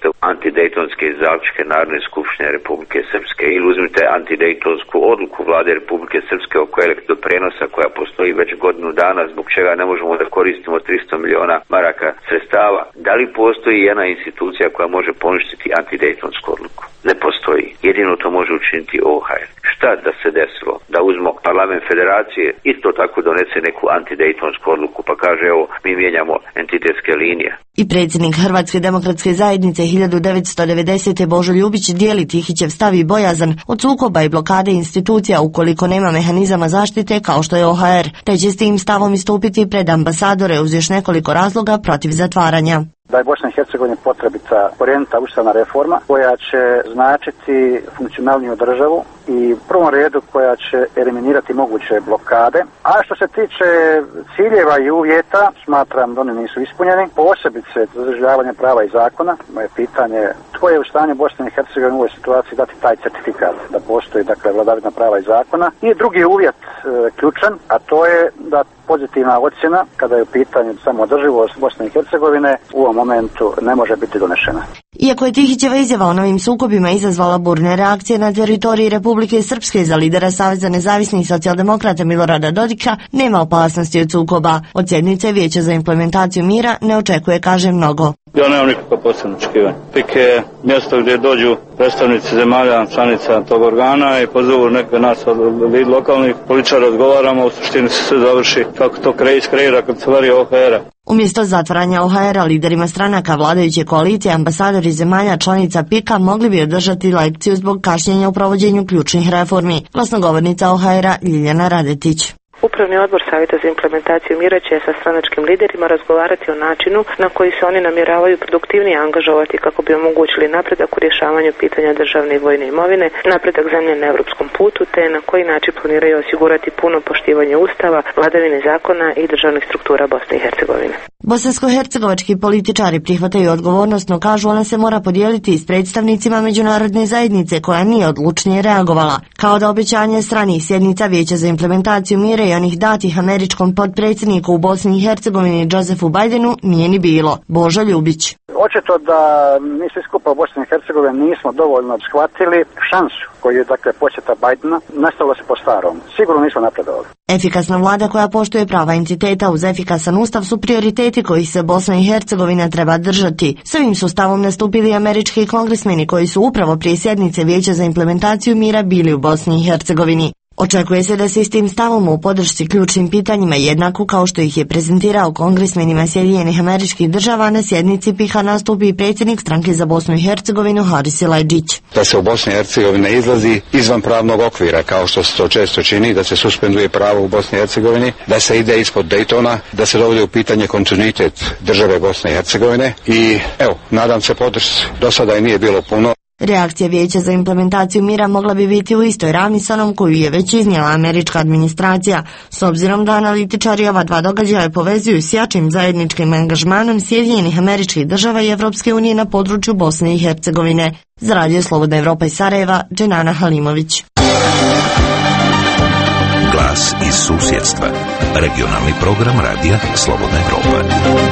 antidejtonske i zaključke Narodne skupštine Republike Srpske ili uzmite antidejtonsku odluku vlade Republike Srpske oko elektroprenosa koja postoji već godinu dana, zbog čega ne možemo da koristimo tristo miliona maraka sredstava. Da li postoji jedna institucija koja može poništiti antidejtonsku odluku? Ne postoji. Jedino to može učiniti O H R. Šta da se desilo? Da uzmo parlament federacije isto tako donese neku antidejtonsku odluku pa kaže evo mi mijenjamo entitetske linije. I predsjednik Hrvatske demokratske zajednice hiljadu devetsto devedesete. Božo Ljubić dijeli Tihićev stav i bojazan od sukoba i blokade institucija ukoliko nema mehanizama zaštite kao što je O H R, te će s tim stavom istupiti pred ambasadore uz još nekoliko razloga protiv zatvaranja. Da je Bosna i Hercegovina potrebita korjenita ustavna reforma koja će značiti funkcionalniju državu i u prvom redu koja će eliminirati moguće blokade. A što se tiče ciljeva i uvjeta, smatram da oni nisu ispunjeni. Posebice zadržavanje prava i zakona. Moje pitanje tko je u stanju Bosne i Hercegovine u ovoj situaciji dati taj certifikat da postoji dakle vladavina prava i zakona. I drugi uvjet e, ključan, a to je da pozitivna ocjena kada je u pitanju samoodrživost Bosne i Hercegovine u ovom momentu ne može biti donešena. Iako je Tihićeva izjava o novim sukobima izazvala burne reakcije na teritoriji Republike Srpske, za lidera Saveza nezavisnih socijaldemokrata Milorada Dodika nema opasnosti od sukoba. Od sjednice Vijeća za implementaciju mira ne očekuje, kaže, mnogo. Ja nemam nikakva posebna očekivanja. Pik je mjesto gdje dođu predstavnici zemalja, članica tog organa i pozovu neke nas od lokalnih političara, razgovaramo, u suštini se sve završi kako to kreira kad se vari O H R-a. Umjesto zatvaranja O H R-a, liderima stranaka vladajuće koalicije, ambasadori zemalja članica pika mogli bi održati lekciju zbog kašnjenja u provođenju ključnih reformi. Glasnogovornica O H R-a Ljiljana Radetić. Upravni odbor Savjeta za implementaciju mira će sa stranačkim liderima razgovarati o načinu na koji se oni namjeravaju produktivnije angažovati kako bi omogućili napredak u rješavanju pitanja državne i vojne imovine, napredak zemlje na europskom putu, te na koji način planiraju osigurati puno poštivanje Ustava, vladavine zakona i državnih struktura Bosne i Hercegovine. Bosansko-hercegovački političari prihvataju odgovornost, no kažu ona se mora podijeliti s predstavnicima međunarodne zajednice koja nije odlučnije reagovala, kao da obećanje stranih sjednica Vijeća za implementaciju mira i onih datih američkom potpredsjedniku u Bosni i Hercegovini Josefu Bidenu nije ni bilo. Božo Ljubić. Očito da mi svi skupa u Bosni i Hercegovini nismo dovoljno shvatili šansu koju je dakle posjeta Bidena, nastavilo se po starom. Sigurno nismo napredovali. Efikasna vlada koja poštuje prava entiteta uz efikasan ustav su prioriteti kojih se Bosna i Hercegovina treba držati. S ovim su stavom nastupili američki kongresmeni koji su upravo prije sjednice Vijeća za implementaciju mira bili u Bosni i Hercegovini. Očekuje se da se s tim stavom u podršci ključnim pitanjima jednako kao što ih je prezentirao kongresmenima Sjedinjenih Američkih Država na sjednici pika nastupi i predsjednik stranke za Bosnu i Hercegovinu Haris Silajdžić. Da se u Bosni i Hercegovini izlazi izvan pravnog okvira kao što se to često čini, da se suspenduje pravo u Bosni i Hercegovini, da se ide ispod Daytona, da se dovodi u pitanje kontinuitet države Bosne i Hercegovine i evo, nadam se podršci. Do sada i nije bilo puno. Reakcija Vijeća za implementaciju mira mogla bi biti u istoj ravni s onom koju je već iznijela američka administracija, s obzirom da analitičari ova dva događaja povezuju s jačim zajedničkim angažmanom Sjedinjenih Američkih Država i Evropske unije na području Bosne i Hercegovine. Za Radio Slobodna Evropa iz Sarajeva, Dženana Halimović. Glas iz susjedstva. Regionalni program Radija Slobodna Evropa.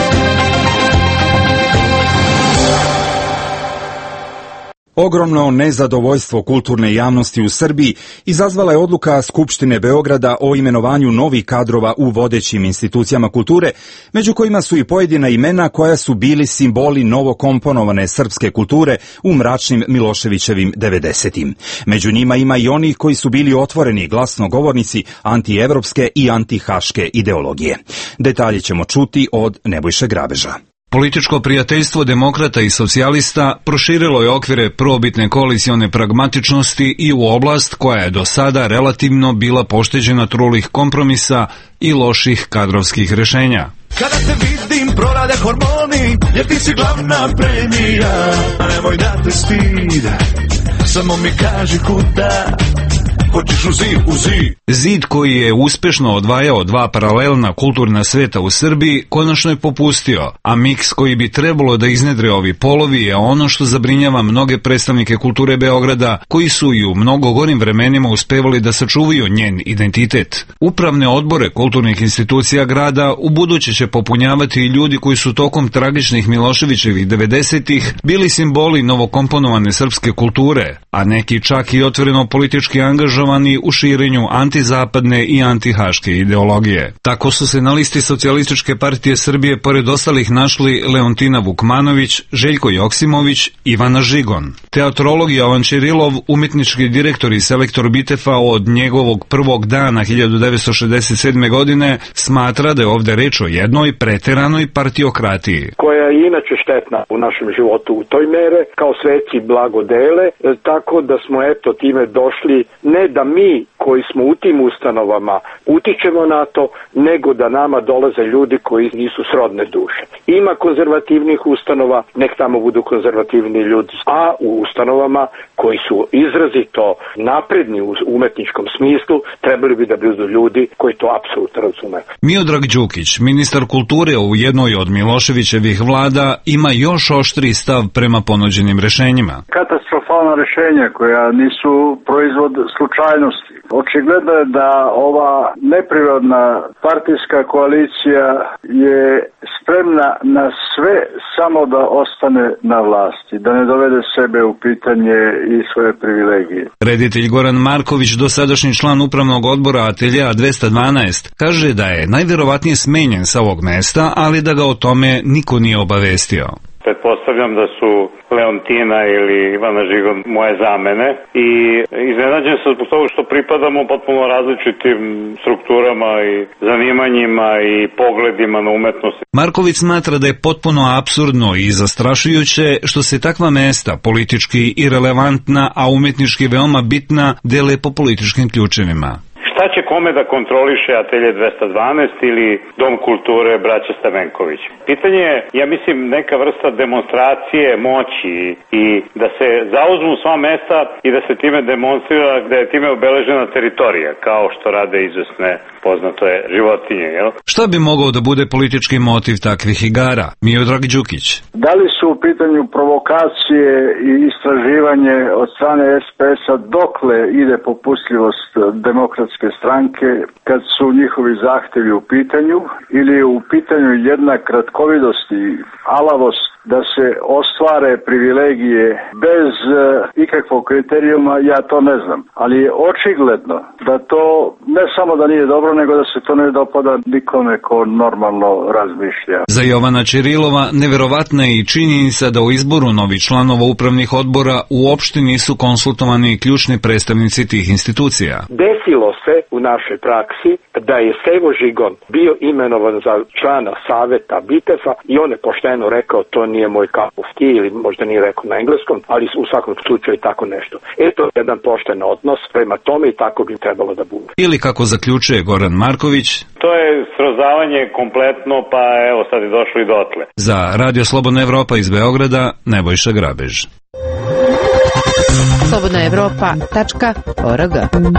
Ogromno nezadovoljstvo kulturne javnosti u Srbiji izazvala je odluka Skupštine Beograda o imenovanju novih kadrova u vodećim institucijama kulture, među kojima su i pojedina imena koja su bili simboli novokomponovane srpske kulture u mračnim Miloševićevim devedesetim. Među njima ima i onih koji su bili otvoreni glasnogovornici antievropske i antihaške ideologije. Detalje ćemo čuti od Nebojše Grabeža. Političko prijateljstvo demokrata i socijalista proširilo je okvire probitne koalicione pragmatičnosti i u oblast koja je do sada relativno bila pošteđena trulih kompromisa i loših kadrovskih rešenja. Kada te vidim prorade hormoni, jer ti si glavna premija. Nemoj da te stid, samo mi kaži kuda. hoćeš u zid, u zid. Zid koji je uspešno odvajao dva paralelna kulturna sveta u Srbiji konačno je popustio, a miks koji bi trebalo da iznedre ovi polovi je ono što zabrinjava mnoge predstavnike kulture Beograda, koji su i u mnogo gorim vremenima uspevali da sačuvaju njen identitet. Upravne odbore kulturnih institucija grada u buduće će popunjavati i ljudi koji su tokom tragičnih Miloševićevih devedesetih bili simboli novokomponovane srpske kulture, a neki čak i otvoreno politički angažovani u širenju antizapadne i antihaške ideologije. Tako su se na listi Socijalističke partije Srbije pored ostalih našli Leontina Vukmanović, Željko Joksimović, Ivana Žigon. Teatrolog Jovan Ćirilov, umetnički direktor i selektor Bitefa od njegovog prvog dana hiljadu devetsto šezdeset sedme. godine, smatra da je ovde reč o jednoj preteranoj partiokratiji. Koja je inače štetna u našem životu u toj mere, kao sveci blagodele, tako da smo eto time došli, ne da mi koji smo u tim ustanovama utičemo na to, nego da nama dolaze ljudi koji nisu srodne duše. Ima konzervativnih ustanova, nek tamo budu konzervativni ljudi, a u ustanovama koji su izrazito napredni u umetničkom smislu, trebali bi da budu ljudi koji to apsolutno razume. Miodrag Đukić, ministar kulture u jednoj od Miloševićevih vlada, ima još oštriji stav prema ponuđenim rešenjima. Katastrofalna rešenja koja nisu proizvod slučajnosti. Očigledno je da ova neprirodna partijska koalicija je spremna na sve samo da ostane na vlasti, da ne dovede sebe u pitanje i svoje privilegije. Reditelj Goran Marković, dosadašnji član upravnog odbora Ateljea dvesta dvanaest, kaže da je najverovatnije smenjen sa ovog mesta, ali da ga o tome niko nije obavestio. Pretpostavljam da su Leontina ili Ivana Žigon moje zamene i iznenađen sam zbog toga što pripadamo potpuno različitim strukturama i zanimanjima i pogledima na umetnost. Marković smatra da je potpuno apsurdno i zastrašujuće što se takva mesta, politički irelevantna, a umetnički veoma bitna, dele po političkim ključevima. Šta će kome da kontroliše Atelje dvesta dvanaest ili Dom kulture braće Stamenković? Pitanje je, ja mislim, neka vrsta demonstracije moći i da se zauzmu sva mesta i da se time demonstrira da je time obeležena teritorija, kao što rade izvesne poznato je životinje, jel? Šta bi mogao da bude politički motiv takvih igara? Miodrag Đukić. Da li su u pitanju provokacije i istraživanje od strane es pe es-a dokle ide popustljivost demokratske stranke kad su njihovi zahtevi u pitanju ili je u pitanju jedna kratkovidost i alavost da se ostvare privilegije bez uh, ikakvog kriterijuma, ja to ne znam. Ali je očigledno da to ne samo da nije dobro, nego da se to ne dopada nikome ko normalno razmišlja. Za Jovana Ćirilova neverovatna je i činjenica da u izboru novih članova upravnih odbora uopšte nisu konsultovani ključni predstavnici tih institucija. Desilo se u našoj praksi da je Stevo Žigon bio imenovan za člana saveta Bitefa i on je pošteno rekao to nije moj cup of tea, ili možda nije rekao na engleskom, ali u svakom slučaju tako nešto. Eto jedan pošten odnos prema tome i tako bi trebalo da bude. Ili kako zaključuje Goran Marković, to je srozavanje kompletno, pa evo sad je došlo i dotle. Za Radio Slobodna Evropa iz Beograda, Nebojša Grabež. slobodna evropa tačka org.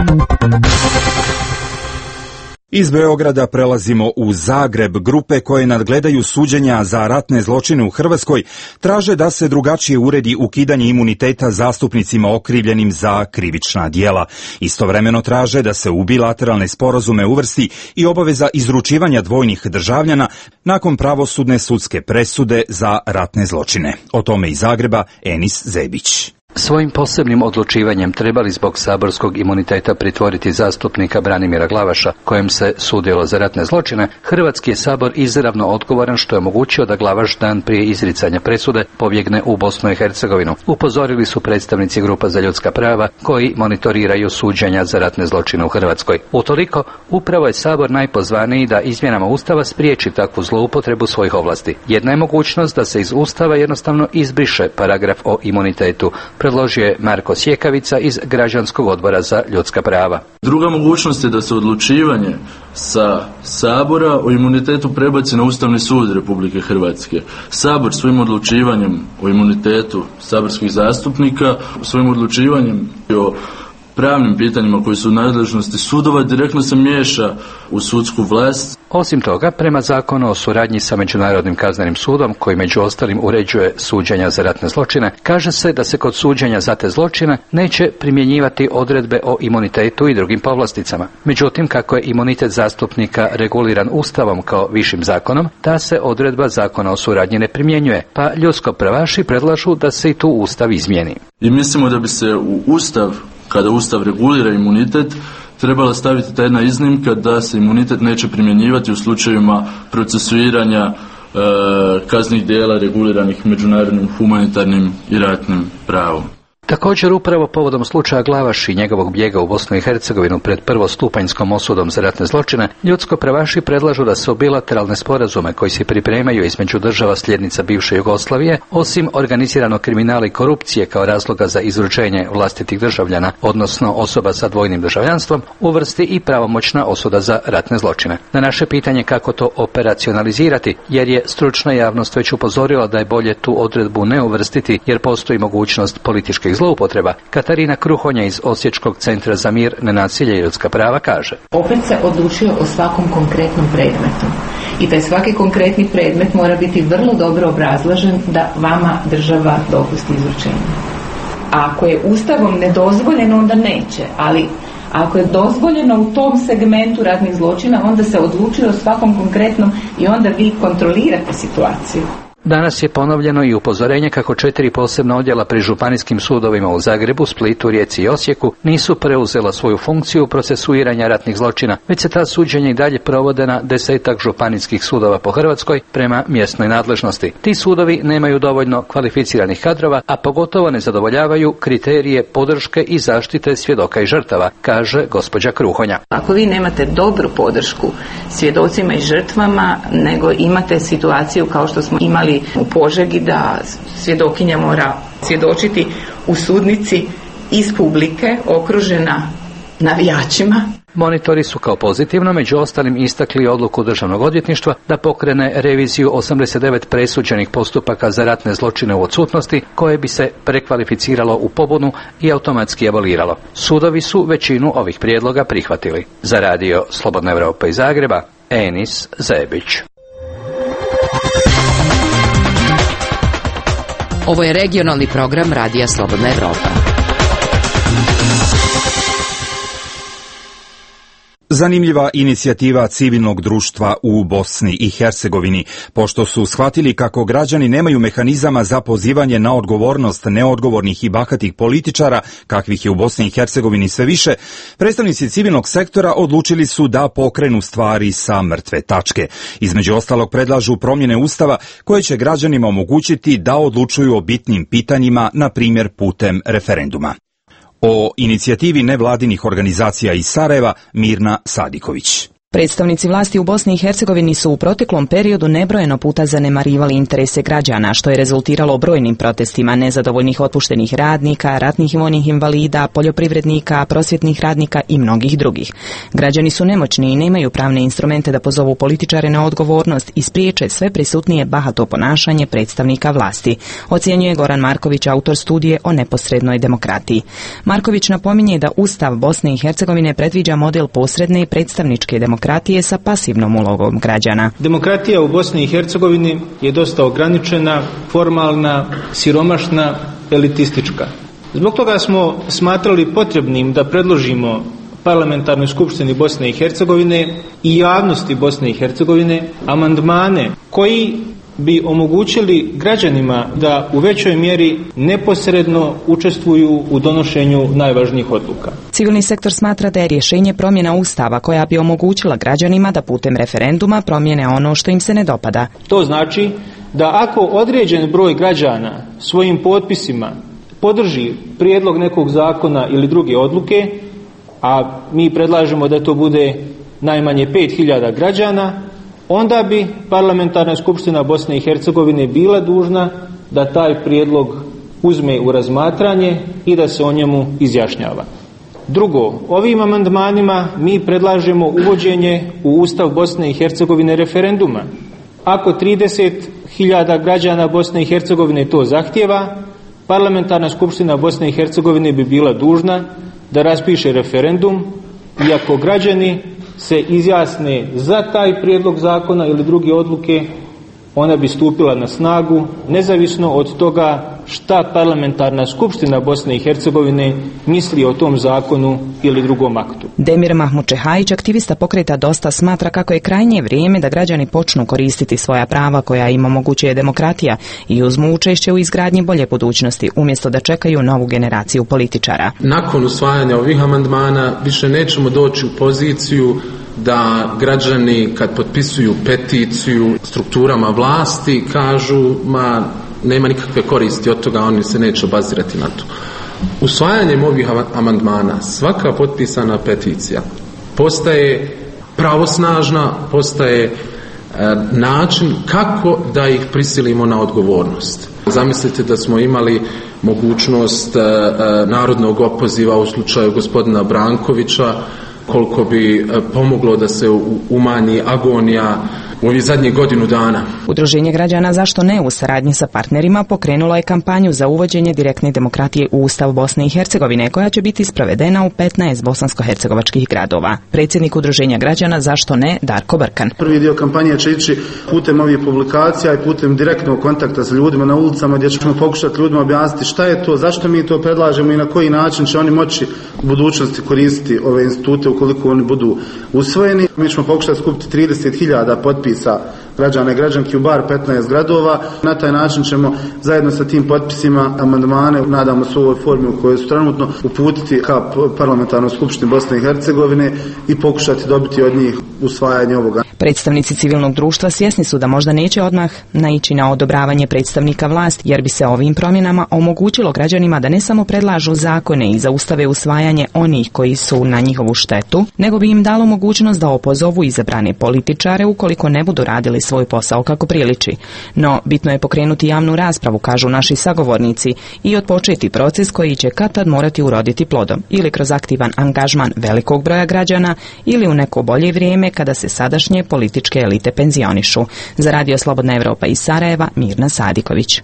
Iz Beograda prelazimo u Zagreb. Grupe koje nadgledaju suđenja za ratne zločine u Hrvatskoj traže da se drugačije uredi ukidanje imuniteta zastupnicima okrivljenim za krivična djela. Istovremeno traže da se u bilateralne sporazume uvrsti i obaveza izručivanja dvojnih državljana nakon pravosudne sudske presude za ratne zločine. O tome iz Zagreba Enis Zebić. Svojim posebnim odlučivanjem trebali zbog saborskog imuniteta pritvoriti zastupnika Branimira Glavaša, kojem se sudilo za ratne zločine, Hrvatski je sabor izravno odgovoran što je omogućio da Glavaš dan prije izricanja presude pobjegne u Bosnu i Hercegovinu. Upozorili su predstavnici grupa za ljudska prava koji monitoriraju suđenja za ratne zločine u Hrvatskoj. Utoliko, upravo je sabor najpozvaniji da izmjenama Ustava spriječi takvu zloupotrebu svojih ovlasti. Jedna je mogućnost da se iz Ustava jednostavno izbriše paragraf o imunitetu, predložio je Marko Sjekavica iz Građanskog odbora za ljudska prava. Druga mogućnost je da se odlučivanje sa Sabora o imunitetu prebaci na Ustavni sud Republike Hrvatske. Sabor svojim odlučivanjem o imunitetu saborskih zastupnika, svojim odlučivanjem o pravnim pitanjima koji su u nadležnosti sudova direktno se miješa u sudsku vlast. Osim toga, prema zakonu o suradnji sa Međunarodnim kaznenim sudom, koji među ostalim uređuje suđenja za ratne zločine, kaže se da se kod suđenja za te zločine neće primjenjivati odredbe o imunitetu i drugim povlasticama. Međutim, kako je imunitet zastupnika reguliran Ustavom kao višim zakonom, ta se odredba zakona o suradnji ne primjenjuje, pa ljudsko-pravaši predlažu da se i tu Ustav izmijeni. I mislimo da bi se u Ustav, kada Ustav regulira imunitet, trebala staviti ta jedna iznimka da se imunitet neće primjenjivati u slučajevima procesuiranja e, kaznenih djela reguliranih međunarodnim humanitarnim i ratnim pravom. Također, upravo povodom slučaja Glavaš i njegovog bijega u Bosnu i Hercegovinu pred prvostupanjskom osudom za ratne zločine, ljudsko-pravaši predlažu da se u bilateralne sporazume koji se pripremaju između država sljednica bivše Jugoslavije, osim organiziranog kriminala i korupcije kao razloga za izručenje vlastitih državljana, odnosno osoba sa dvojnim državljanstvom, uvrsti i pravomoćna osuda za ratne zločine. Na naše pitanje kako to operacionalizirati, jer je stručna javnost već upozorila da je bolje tu odredbu ne uvrstiti jer postoji mogućnost političkih zloupotreba, Katarina Kruhonja iz Osječkog centra za mir, nenasilje i ljudska prava kaže: Opet se odlučuje o svakom konkretnom predmetu i taj svaki konkretni predmet mora biti vrlo dobro obrazložen da vama država dopusti izručenje. A ako je Ustavom nedozvoljeno, onda neće, ali ako je dozvoljeno u tom segmentu ratnih zločina, onda se odlučuje o svakom konkretnom i onda vi kontrolirate situaciju. Danas je ponovljeno i upozorenje kako četiri posebna odjela pri županijskim sudovima u Zagrebu, Splitu, Rijeci i Osijeku nisu preuzela svoju funkciju procesuiranja ratnih zločina, već se ta suđenja i dalje provode na desetak županijskih sudova po Hrvatskoj prema mjesnoj nadležnosti. Ti sudovi nemaju dovoljno kvalificiranih kadrova, a pogotovo ne zadovoljavaju kriterije podrške i zaštite svjedoka i žrtava, kaže gospođa Kruhonja. Ako vi nemate dobru podršku svjedocima i žrtvama, nego imate situaciju kao što smo imali u Požegi da svjedokinja mora svjedočiti u sudnici iz publike okružena navijačima. Monitori su kao pozitivno među ostalim istakli odluku Državnog odvjetništva da pokrene reviziju osamdeset devet presuđenih postupaka za ratne zločine u odsutnosti koje bi se prekvalificiralo u pobunu i automatski aboliralo. Sudovi su većinu ovih prijedloga prihvatili. Za radio Slobodna Evropa iz Zagreba, Enis Zebić. Ovo je regionalni program Radija Slobodna Evropa. Zanimljiva inicijativa civilnog društva u Bosni i Hercegovini, pošto su shvatili kako građani nemaju mehanizama za pozivanje na odgovornost neodgovornih i bahatih političara, kakvih je u Bosni i Hercegovini sve više, predstavnici civilnog sektora odlučili su da pokrenu stvari sa mrtve tačke. Između ostalog predlažu promjene Ustava koje će građanima omogućiti da odlučuju o bitnim pitanjima, na primjer putem referenduma. O inicijativi nevladinih organizacija iz Sarajeva, Mirna Sadiković. Predstavnici vlasti u Bosni i Hercegovini su u proteklom periodu nebrojeno puta zanemarivali interese građana, što je rezultiralo brojnim protestima nezadovoljnih otpuštenih radnika, ratnih i vojnih invalida, poljoprivrednika, prosvjetnih radnika i mnogih drugih. Građani su nemoćni i nemaju pravne instrumente da pozovu političare na odgovornost i spriječe sve prisutnije bahato ponašanje predstavnika vlasti, ocjenjuje Goran Marković, autor studije o neposrednoj demokratiji. Marković napominje da Ustav Bosne i Hercegovine predviđa model posredne i predstavničke demokratije demokratije sa pasivnom ulogom građana. Demokratija u Bosni i Hercegovini je dosta ograničena, formalna, siromašna, elitistička. Zbog toga smo smatrali potrebnim da predložimo Parlamentarnoj skupštini Bosne i Hercegovine i javnosti Bosne i Hercegovine amandmane koji bi omogućili građanima da u većoj mjeri neposredno učestvuju u donošenju najvažnijih odluka. Civilni sektor smatra da je rješenje promjena Ustava koja bi omogućila građanima da putem referenduma promijene ono što im se ne dopada. To znači da ako određen broj građana svojim potpisima podrži prijedlog nekog zakona ili druge odluke, a mi predlažemo da to bude najmanje pet hiljada građana, onda bi Parlamentarna skupština Bosne i Hercegovine bila dužna da taj prijedlog uzme u razmatranje i da se o njemu izjašnjava. Drugo, ovim amandmanima mi predlažemo uvođenje u Ustav Bosne i Hercegovine referenduma. Ako trideset hiljada građana Bosne i Hercegovine to zahtijeva, Parlamentarna skupština Bosne i Hercegovine bi bila dužna da raspiše referendum i ako građani se izjasne za taj prijedlog zakona ili druge odluke, ona bi stupila na snagu nezavisno od toga šta parlamentarna skupština Bosne i Hercegovine misli o tom zakonu ili drugom aktu. Demir Mahmučehajić, aktivista pokreta Dosta, smatra kako je krajnje vrijeme da građani počnu koristiti svoja prava koja im omogućuje demokratija i uzmu učešće u izgradnji bolje budućnosti umjesto da čekaju novu generaciju političara. Nakon usvajanja ovih amandmana više nećemo doći u poziciju da građani kad potpisuju peticiju strukturama vlasti kažu ma nema nikakve koristi od toga, oni se neće obazirati na to. Usvajanjem ovih amandmana svaka potpisana peticija postaje pravosnažna, postaje e, način kako da ih prisilimo na odgovornost. Zamislite da smo imali mogućnost e, e, narodnog opoziva u slučaju gospodina Brankovića, koliko bi pomoglo da se umanji agonija u ovih zadnjih godinu dana. Udruženje građana Zašto ne u saradnji sa partnerima pokrenulo je kampanju za uvođenje direktne demokratije u Ustav Bosne i Hercegovine, koja će biti sprovedena u petnaest bosansko-hercegovačkih gradova. Predsjednik Udruženja građana Zašto ne, Darko Brkan. Prvi dio kampanje će ići putem ovih publikacija i putem direktnog kontakta sa ljudima na ulicama, gdje ćemo pokušati ljudima objasniti šta je to, zašto mi to predlažemo i na koji način će oni moći u budućnosti koristiti ove institute ukoliko oni budu usvojeni. Mi ćemo pokušati skupiti trideset hiljada potpisa građana i građanki u bar petnaest gradova. Na taj način ćemo zajedno sa tim potpisima amandmane, nadamo se u ovoj formi u kojoj su trenutno, uputiti ka parlamentarnoj skupštini Bosne i Hercegovine i pokušati dobiti od njih usvajanje ovoga. Predstavnici civilnog društva svjesni su da možda neće odmah naići na odobravanje predstavnika vlasti, jer bi se ovim promjenama omogućilo građanima da ne samo predlažu zakone i zaustave usvajanje onih koji su na njihovu štetu, nego bi im dalo mogućnost da opozovu izabrane političare ukoliko ne budu radili svoj posao kako priliči. No, bitno je pokrenuti javnu raspravu, kažu naši sagovornici, i otpočeti proces koji će kad tad morati uroditi plodom, ili kroz aktivan angažman velikog broja građana, ili u neko bolje vrijeme kada se sadašnje političke elite penzionišu. Za Radio Slobodna Evropa iz Sarajeva, Mirna Sadiković.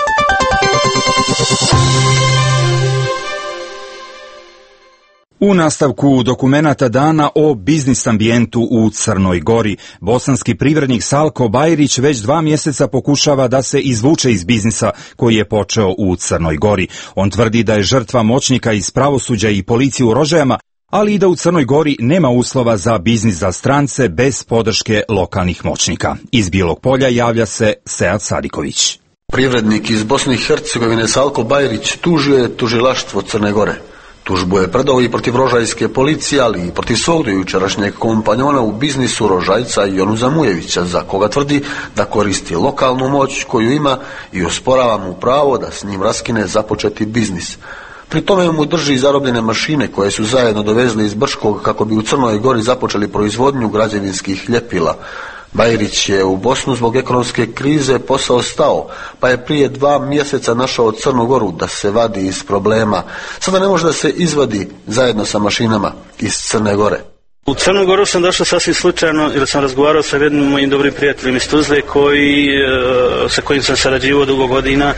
U nastavku dokumenata dana o biznis ambijentu u Crnoj Gori, bosanski privrednik Salko Bajrić već dva mjeseca pokušava da se izvuče iz biznisa koji je počeo u Crnoj Gori. On tvrdi da je žrtva moćnika iz pravosuđa i policije u Rožajama, ali i da u Crnoj Gori nema uslova za biznis za strance bez podrške lokalnih moćnika. Iz Bijelog Polja javlja se Sead Sadiković. Privrednik iz Bosne i Hercegovine Salko Bajrić tužio je tužilaštvo Crne Gore. Tužbu je predao i protiv rožajske policije, ali i protiv svog dojučerašnjeg kompanjona u biznisu Rožajca Jonuza Mujevića, za koga tvrdi da koristi lokalnu moć koju ima i osporava mu pravo da s njim raskine započeti biznis. Pri tome mu drži zarobljene mašine koje su zajedno dovezli iz Brškog kako bi u Crnoj Gori započeli proizvodnju građevinskih ljepila. Bajrić je u Bosnu zbog ekonomske krize posao stao, pa je prije dva mjeseca našao Crnu Goru da se vadi iz problema. Sada ne može da se izvadi zajedno sa mašinama iz Crne Gore. U Crnu Goru sam došao sasvim slučajno jer sam razgovarao sa jednim mojim dobrim prijateljem iz Tuzle koji, sa kojim sam sarađivao dugo godina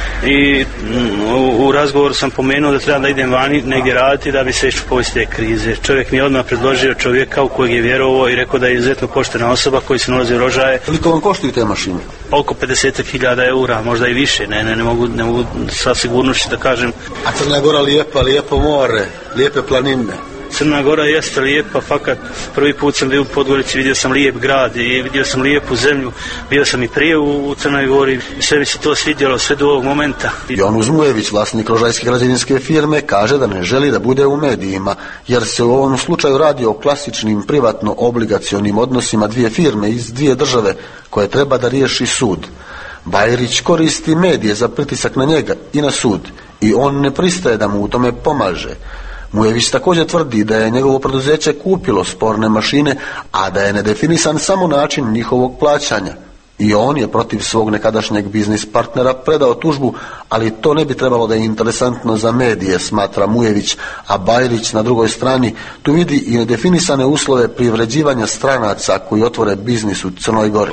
i u, u razgovoru sam pomenuo da trebam da idem vani negdje raditi da bi se išao iz te krize. Čovjek mi je odmah predložio čovjeka u kojeg je vjerovao i rekao da je izuzetno poštena osoba koji se nalazi u Rožaje. Koliko vam koštuju te mašine? Oko pedeset hiljada eura, možda i više, ne, ne, ne mogu, ne mogu sa sigurnošću da kažem. A Crna Gora lijepa, lijepo more, lijepe planine. Crna Gora jeste lijepa, fakat prvi put sam bio u Podgorici, vidio sam lijep grad i vidio sam lijepu zemlju, bio sam i prije u, u Crnoj Gori i sve mi se to svidjelo sve do ovog momenta. Jonuz Mujević, vlasnik rožajske građevinske firme, kaže da ne želi da bude u medijima, jer se u ovom slučaju radi o klasičnim privatno-obligacionim odnosima dvije firme iz dvije države koje treba da riješi sud. Bajrić koristi medije za pritisak na njega i na sud i on ne pristaje da mu u tome pomaže. Mujević također tvrdi da je njegovo preduzeće kupilo sporne mašine, a da je nedefinisan samo način njihovog plaćanja. I on je protiv svog nekadašnjeg biznis partnera predao tužbu, ali to ne bi trebalo da je interesantno za medije, smatra Mujević, a Bajrić na drugoj strani tu vidi i nedefinisane uslove privređivanja stranaca koji otvore biznis u Crnoj Gori.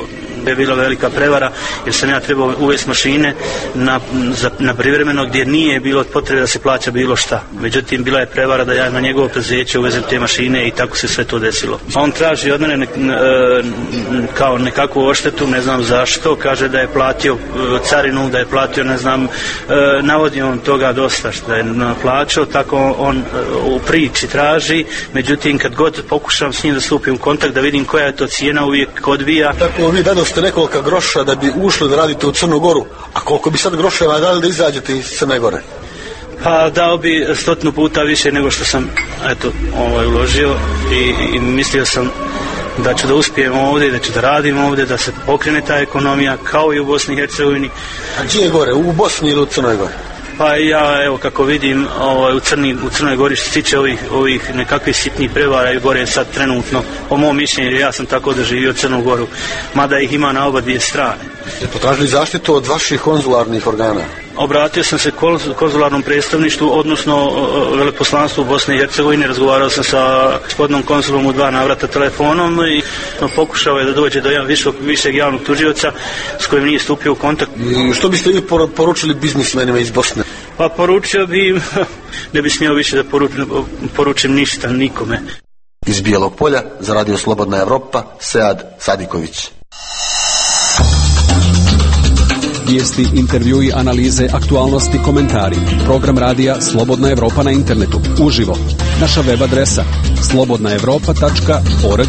je bila velika prevara jer sam ja trebao uvesti mašine na, za, na privremeno gdje nije bilo potrebe da se plaća bilo šta. Međutim, bila je prevara da ja na njegovo preduzeće uvezem te mašine i tako se sve to desilo. On traži od mene ne, ne, kao nekakvu odštetu, ne znam zašto, kaže da je platio carinu, da je platio, ne znam, navodi on toga dosta što je plaćao, tako on u priči traži, međutim kad god pokušam s njim da stupim u kontakt, da vidim koja je to cijena, uvijek odbija. Tako vi dadoste nekoliko groša da bi ušli da radite u Crnu Goru, a koliko bi sad groševa dali da izađete iz Crne Gore? Pa dao bi stotinu puta više nego što sam eto, ovaj, uložio i, i mislio sam da ću da uspijem ovdje, da ću da radim ovdje, da se pokrene ta ekonomija kao i u Bosni i Hercegovini. A gdje je gore, u Bosni ili u Crnoj Gori? Pa ja, evo kako vidim, ovaj, u, Crni, u Crnoj Gori što se tiče ovih, ovih nekakvih sitnih prevara i gore sad trenutno, po mom mišljenju, ja sam tako doživio Crnu Goru, mada ih ima na oba dvije strane. Ste potražili zaštitu od vaših konzularnih organa? Obratio sam se konzularnom predstavništvu, odnosno veleposlanstvu u Bosni i Hercegovini, razgovarao sam sa gospodinom konsulom u dva navrata telefonom i no, pokušao je da dođe do višeg, višeg javnog tužioca s kojim nije stupio u kontakt. I što biste vi poručili biznismenima iz Bosne? Pa poručio bi im, ne bi smio više da poručim, poručim ništa nikome. Iz Bijelog Polja za Radio Slobodna Evropa, Sead Sadiković. Vijesti, intervjui, analize, aktualnosti, komentari. Program radija Slobodna Evropa na internetu. Uživo. Naša web adresa slobodna evropa tačka org.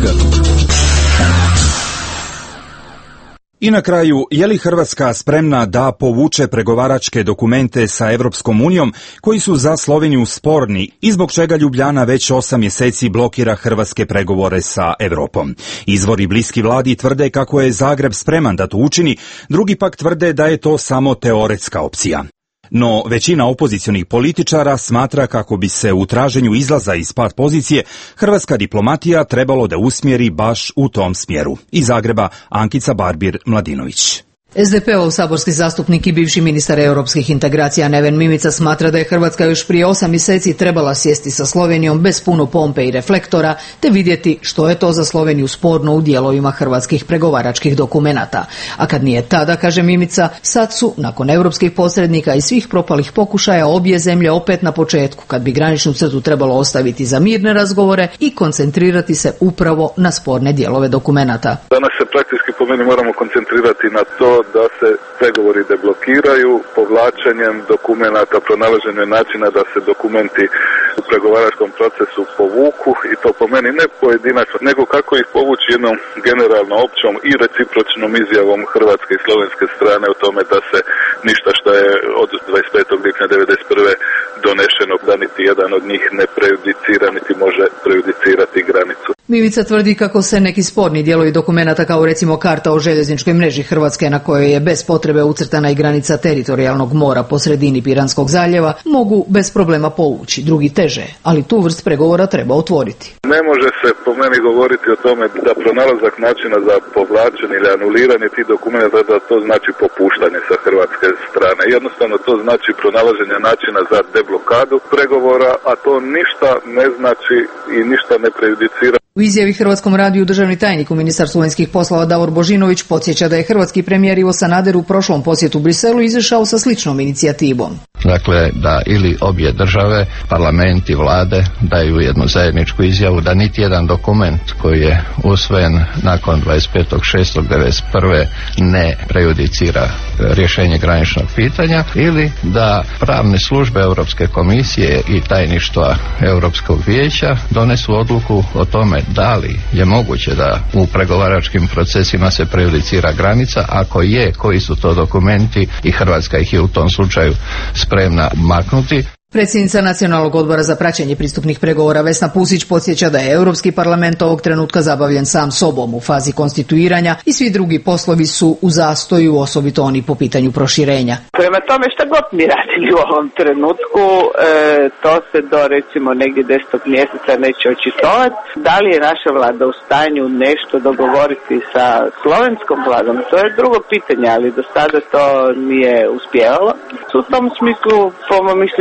I na kraju, je li Hrvatska spremna da povuče pregovaračke dokumente sa Evropskom unijom koji su za Sloveniju sporni i zbog čega Ljubljana već osam mjeseci blokira hrvatske pregovore sa Evropom? Izvori bliski vladi tvrde kako je Zagreb spreman da to učini, drugi pak tvrde da je to samo teoretska opcija. No, većina opozicionih političara smatra kako bi se u traženju izlaza iz pat pozicije hrvatska diplomatija trebalo da usmjeri baš u tom smjeru. Iz Zagreba, Ankica Barbir-Mladinović. S D P-ov saborski zastupnik i bivši ministar europskih integracija Neven Mimica smatra da je Hrvatska još prije osam mjeseci trebala sjesti sa Slovenijom bez puno pompe i reflektora te vidjeti što je to za Sloveniju sporno u dijelovima hrvatskih pregovaračkih dokumenata. A kad nije tada, kaže Mimica, sad su, nakon europskih posrednika i svih propalih pokušaja, obje zemlje opet na početku, kad bi graničnu crtu trebalo ostaviti za mirne razgovore i koncentrirati se upravo na sporne dijelove dokumenata. Danas se praktički po meni moramo koncentrirati na to da se pregovori deblokiraju povlačenjem dokumenata, pronalaženjem načina da se dokumenti u pregovaračkom procesu povuku i to po meni ne pojedinačno, nego kako ih povući jednom generalno općom i recipročnom izjavom hrvatske i slovenske strane o tome da se ništa što je od dvadeset petog lipnja devedeset prve donešeno, da niti jedan od njih ne prejudicira niti može prejudicirati granicu. Mimica tvrdi kako se neki sporni dijelovi dokumenata, kao recimo karta o željezničkoj mreži Hrvatske na kojoj je bez potrebe ucrtana i granica teritorijalnog mora po sredini Piranskog zaljeva, mogu bez problema povući, drugi teže, ali tu vrst pregovora treba otvoriti. Ne može se po meni govoriti o tome da pronalazak načina za povlačenje ili anuliranje tih dokumenta da to znači popuštanje sa hrvatske strane. Jednostavno to znači pronalaženje načina za deblokadu pregovora, a to ništa ne znači i ništa ne prejudicira. U izjavi Hrvatskom radiju državni tajnik u Ministarstvu vanjskih poslova Davor Božinović podsjeća da je hrvatski premijer Ivo Sanader u prošlom posjetu Briselu izašao sa sličnom inicijativom. Dakle, da ili obje države, parlament i vlade daju jednu zajedničku izjavu da niti jedan dokument koji je usvojen nakon dvadeset petog šestog devedeset prve ne prejudicira rješenje graničnog pitanja, ili da pravne službe Europske komisije i tajništva Europskog vijeća donesu odluku o tome da li je moguće da u pregovaračkim procesima se prejudicira granica, ako je, koji su to dokumenti i Hrvatska ih je u tom slučaju spremna maknuti. Predsjednica Nacionalnog odbora za praćenje pristupnih pregovora Vesna Pusić podsjeća da je Europski parlament ovog trenutka zabavljen sam sobom u fazi konstituiranja i svi drugi poslovi su u zastoju, osobito oni po pitanju proširenja. Prema tome šta god mi radili u ovom trenutku, e, to se do recimo negdje desetog mjeseca neće očitovati. Da li je naša vlada u stanju nešto dogovoriti sa slovenskom vladom, to je drugo pitanje, ali do sada to nije uspjevalo. U tom smislu, po mom mišljenju,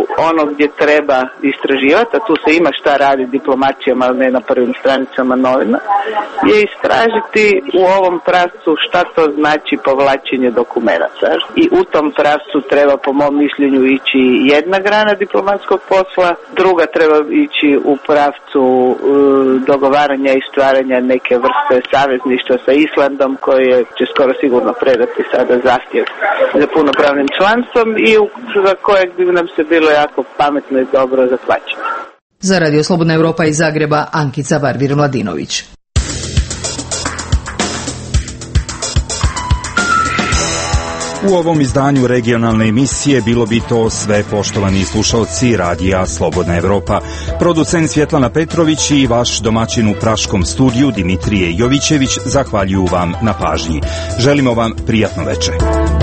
ono gdje treba istraživati, a tu se ima šta radi diplomacijama, ali ne na prvim stranicama novina, je istražiti u ovom pravcu šta to znači povlačenje dokumenata. I u tom pravcu treba po mom mišljenju ići jedna grana diplomatskog posla, druga treba ići u pravcu uh, dogovaranja i stvaranja neke vrste savezništva sa Islandom koje će skoro sigurno predati sada zahtjev za punopravnim članstvom i u, za kojeg bi nam se bilo jako pametno i dobro zahvaćati. Za Radio Slobodna Europa iz Zagreba, Ankica Varvir-Mladinović. U ovom izdanju regionalne emisije bilo bi to sve, poštovani slušalci Radija Slobodna Evropa. Producent Svjetlana Petrović i vaš domaćin u praškom studiju Dimitrije Jovićević zahvaljuju vam na pažnji. Želimo vam prijatno večer.